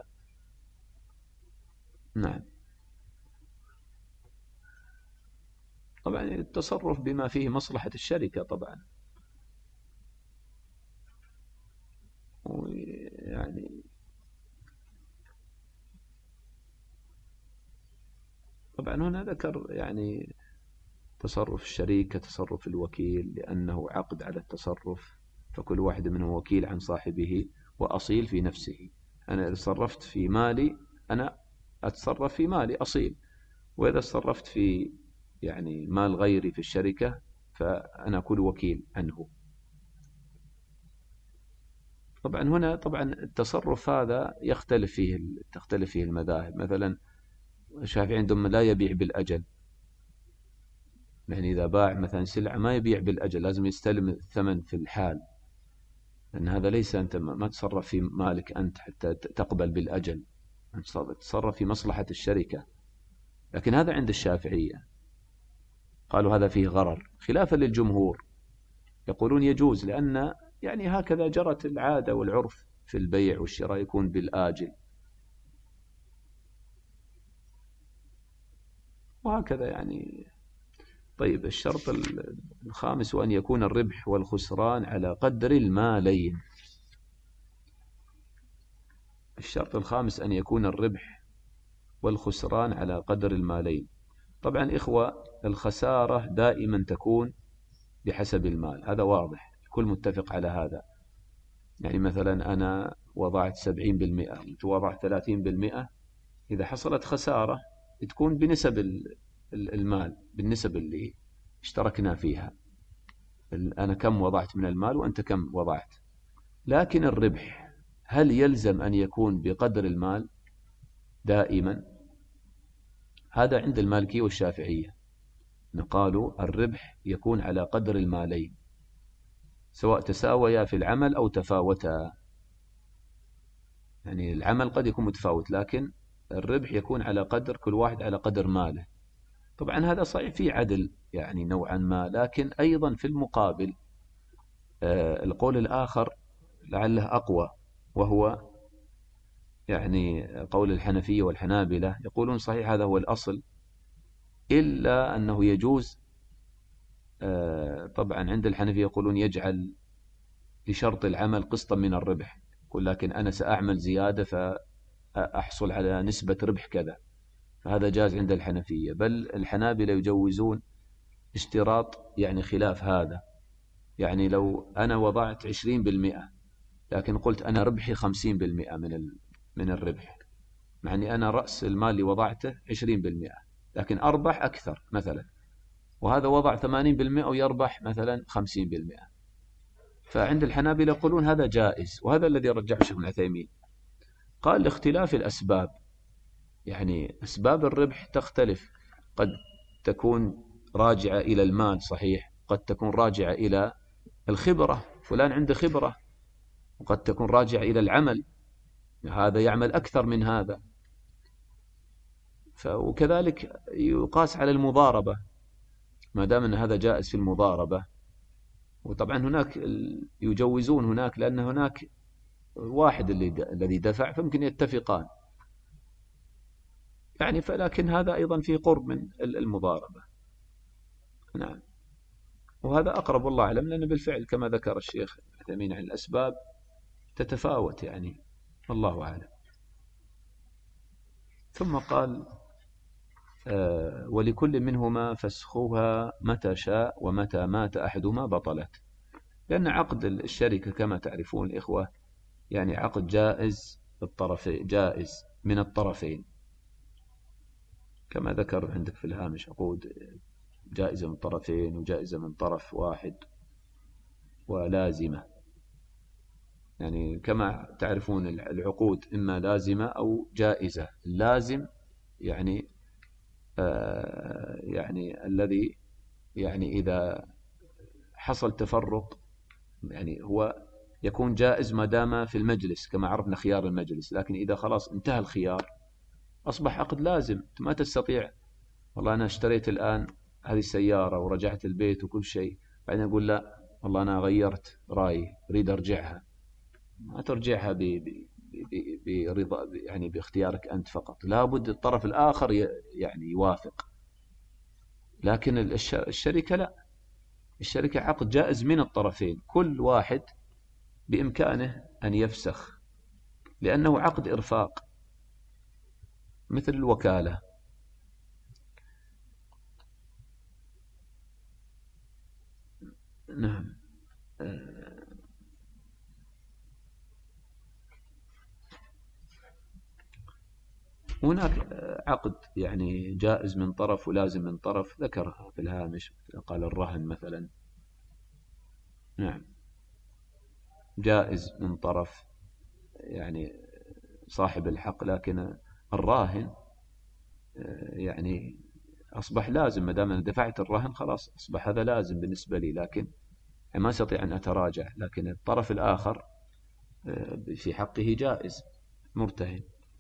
نعم. طبعا التصرف بما فيه مصلحة الشركة طبعا، يعني طبعا هنا ذكر يعني تصرف الشريك كتصرف الوكيل، لأنه عقد على التصرف، فكل واحد منهم وكيل عن صاحبه وأصيل في نفسه. أنا إذا تصرفت في مالي أنا أتصرف في مالي أصيل، وإذا تصرفت في يعني مال غيري في الشركة فأنا أكون وكيل عنه. طبعا هنا طبعا التصرف هذا يختلف فيه تختلف فيه المذاهب. مثلا الشافعي عندهم لا يبيع بالأجل، يعني إذا باع مثلا سلعة ما يبيع بالأجل، لازم يستلم الثمن في الحال، لأن هذا ليس أنت ما تصرف في مالك أنت حتى تقبل بالأجل، تصرف في مصلحة الشركة. لكن هذا عند الشافعية قالوا هذا فيه غرر، خلافا للجمهور يقولون يجوز، لأن يعني هكذا جرت العادة والعرف في البيع والشراء، يكون بالآجل، وهكذا يعني. طيب الشرط الخامس وأن يكون الربح والخسران على قدر المالين. الشرط الخامس أن يكون الربح والخسران على قدر المالين. طبعا إخوة الخسارة دائما تكون بحسب المال، هذا واضح، الكل متفق على هذا. يعني مثلا أنا وضعت سبعين بالمئة وأنت وضعت ثلاثين بالمئة، إذا حصلت خسارة تكون بنسب المال، بالنسب اللي اشتركنا فيها، أنا كم وضعت من المال وأنت كم وضعت. لكن الربح هل يلزم أن يكون بقدر المال دائما؟ هذا عند المالكية والشافعية قالوا الربح يكون على قدر المالين، سواء تساويا في العمل أو تفاوتا. يعني العمل قد يكون متفاوت، لكن الربح يكون على قدر كل واحد على قدر ماله. طبعا هذا صحيح فيه عدل يعني نوعا ما، لكن أيضا في المقابل آه القول الآخر لعله أقوى، وهو يعني قول الحنفية والحنابلة، يقولون صحيح هذا هو الأصل، إلا أنه يجوز آه طبعا عند الحنفية يقولون يجعل لشرط العمل قسطا من الربح، يقول لكن أنا سأعمل زيادة فأحصل على نسبة ربح كذا، فهذا جاز عند الحنفية. بل الحنابلة يجوزون اشتراط يعني خلاف هذا، يعني لو أنا وضعت عشرين بالمئة لكن قلت أنا ربحي خمسين بالمئة من من الربح، يعني أنا رأس المال اللي وضعته عشرين بالمئة لكن أربح أكثر مثلا، وهذا وضع ثمانين بالمئة ويربح مثلا خمسين بالمئة، فعند الحنابلة يقولون هذا جائز، وهذا الذي رجحه الشيخ ابن عثيمين. قال لاختلاف الأسباب، يعني أسباب الربح تختلف، قد تكون راجعة إلى المال صحيح، قد تكون راجعة إلى الخبرة، فلان عنده خبرة، وقد تكون راجعة إلى العمل، هذا يعمل أكثر من هذا. وكذلك يقاس على المضاربة، ما دام أن هذا جائز في المضاربة. وطبعا هناك يجوزون هناك لأن هناك واحد اللي الذي دفع فممكن يتفقان يعني، فلكن هذا أيضا فيه قرب من المضاربة. نعم، وهذا أقرب والله أعلم، لأن بالفعل كما ذكر الشيخ عثيمين عن الأسباب تتفاوت يعني، والله أعلم. ثم قال آه ولكل منهما فسخها متى شاء ومتى مات أحدهما بطلت، لأن عقد الشركة كما تعرفون الإخوة يعني عقد جائز الطرفين، جائز من الطرفين، كما ذكر عندك في الهامش عقود جائزة من طرفين وجائزة من طرف واحد ولازمة. يعني كما تعرفون العقود إما لازمة أو جائزة. اللازم يعني آه يعني الذي يعني إذا حصل تفرق يعني هو يكون جائز ما دام في المجلس، كما عرفنا خيار المجلس، لكن إذا خلاص انتهى الخيار أصبح عقد لازم. ما تستطيع والله أنا اشتريت الآن هذه السيارة ورجعت البيت وكل شيء بعدين أقول لا والله أنا غيرت رأيي أريد أرجعها، ما ترجعها برضا يعني باختيارك أنت فقط، لابد الطرف الآخر يعني يوافق. لكن الشركة لا، الشركة عقد جائز من الطرفين، كل واحد بإمكانه أن يفسخ، لأنه عقد إرفاق مثل الوكالة. نعم. هناك عقد يعني جائز من طرف ولازم من طرف، ذكرها في الهامش، قال الرهن مثلا. نعم، جائز من طرف يعني صاحب الحق، لكن الراهن يعني أصبح لازم، ما دام أنا دفعت الرهن خلاص أصبح هذا لازم بالنسبة لي، لكن ما أستطيع أن أتراجع. لكن الطرف الآخر في حقه جائز مرتهن.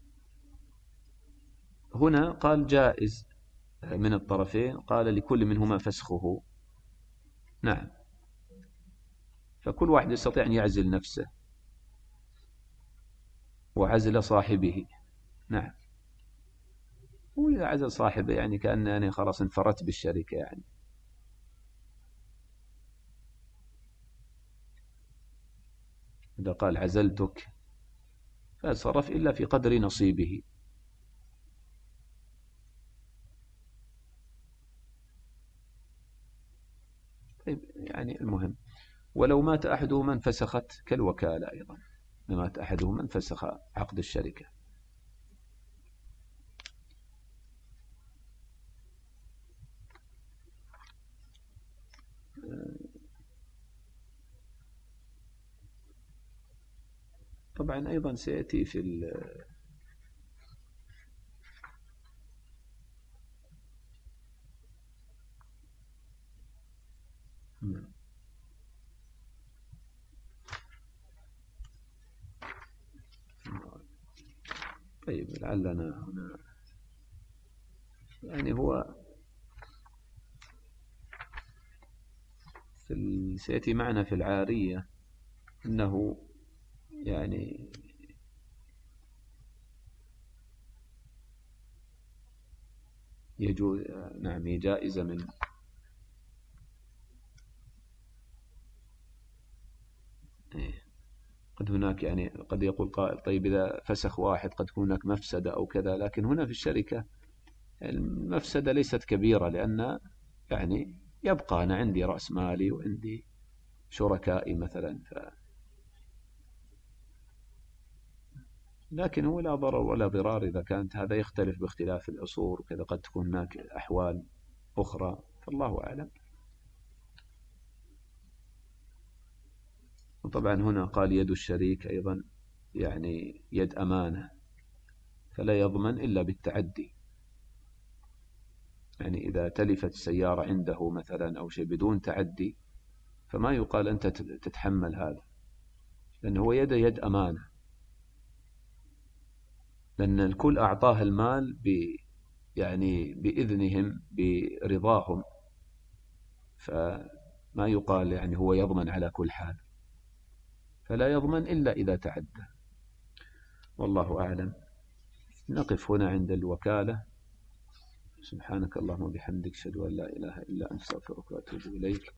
هنا قال جائز من الطرفين، قال لكل منهما فسخه. نعم، فكل واحد يستطيع أن يعزل نفسه وعزل صاحبه. نعم، وإذا عزل صاحبه يعني كأن يعني خلاص انفردت بالشركة يعني. إذا قال عزلتك فاتصرف إلا في قدر نصيبه. طيب يعني المهم، ولو مات أحدهما انفسخت كالوكالة أيضا، مات أحدهما انفسخ عقد الشركة. طبعا أيضا سيأتي في ال طيب لعلنا هنا يعني هو في سيأتي معنا في العارية أنه يعني يجوز، نعم، هي جائزة من قد هناك يعني قد يقول قائل طيب إذا فسخ واحد قد تكون هناك مفسدة أو كذا، لكن هنا في الشركة المفسدة ليست كبيرة، لأن يعني يبقى أنا عندي رأس مالي وعندي شركائي مثلا، ف... لكن هو لا ضرر ولا ضرار إذا كانت، هذا يختلف باختلاف العصور وكذا، قد تكون هناك أحوال أخرى، فالله أعلم. وطبعا هنا قال يد الشريك أيضا يعني يد أمانة، فلا يضمن إلا بالتعدي. يعني إذا تلفت السيارة عنده مثلا أو شيء بدون تعدي فما يقال أنت تتحمل هذا، لأنه هو يد يد أمانة، لأن الكل أعطاه المال ب يعني بإذنهم برضاهم، فما يقال يعني هو يضمن على كل حال، فلا يضمن إلا إذا تعدى، والله أعلم. نقف هنا عند الوكالة. سبحانك اللهم وبحمدك أشهد أن لا إله إلا أنت أستغفرك وأتوب إليك.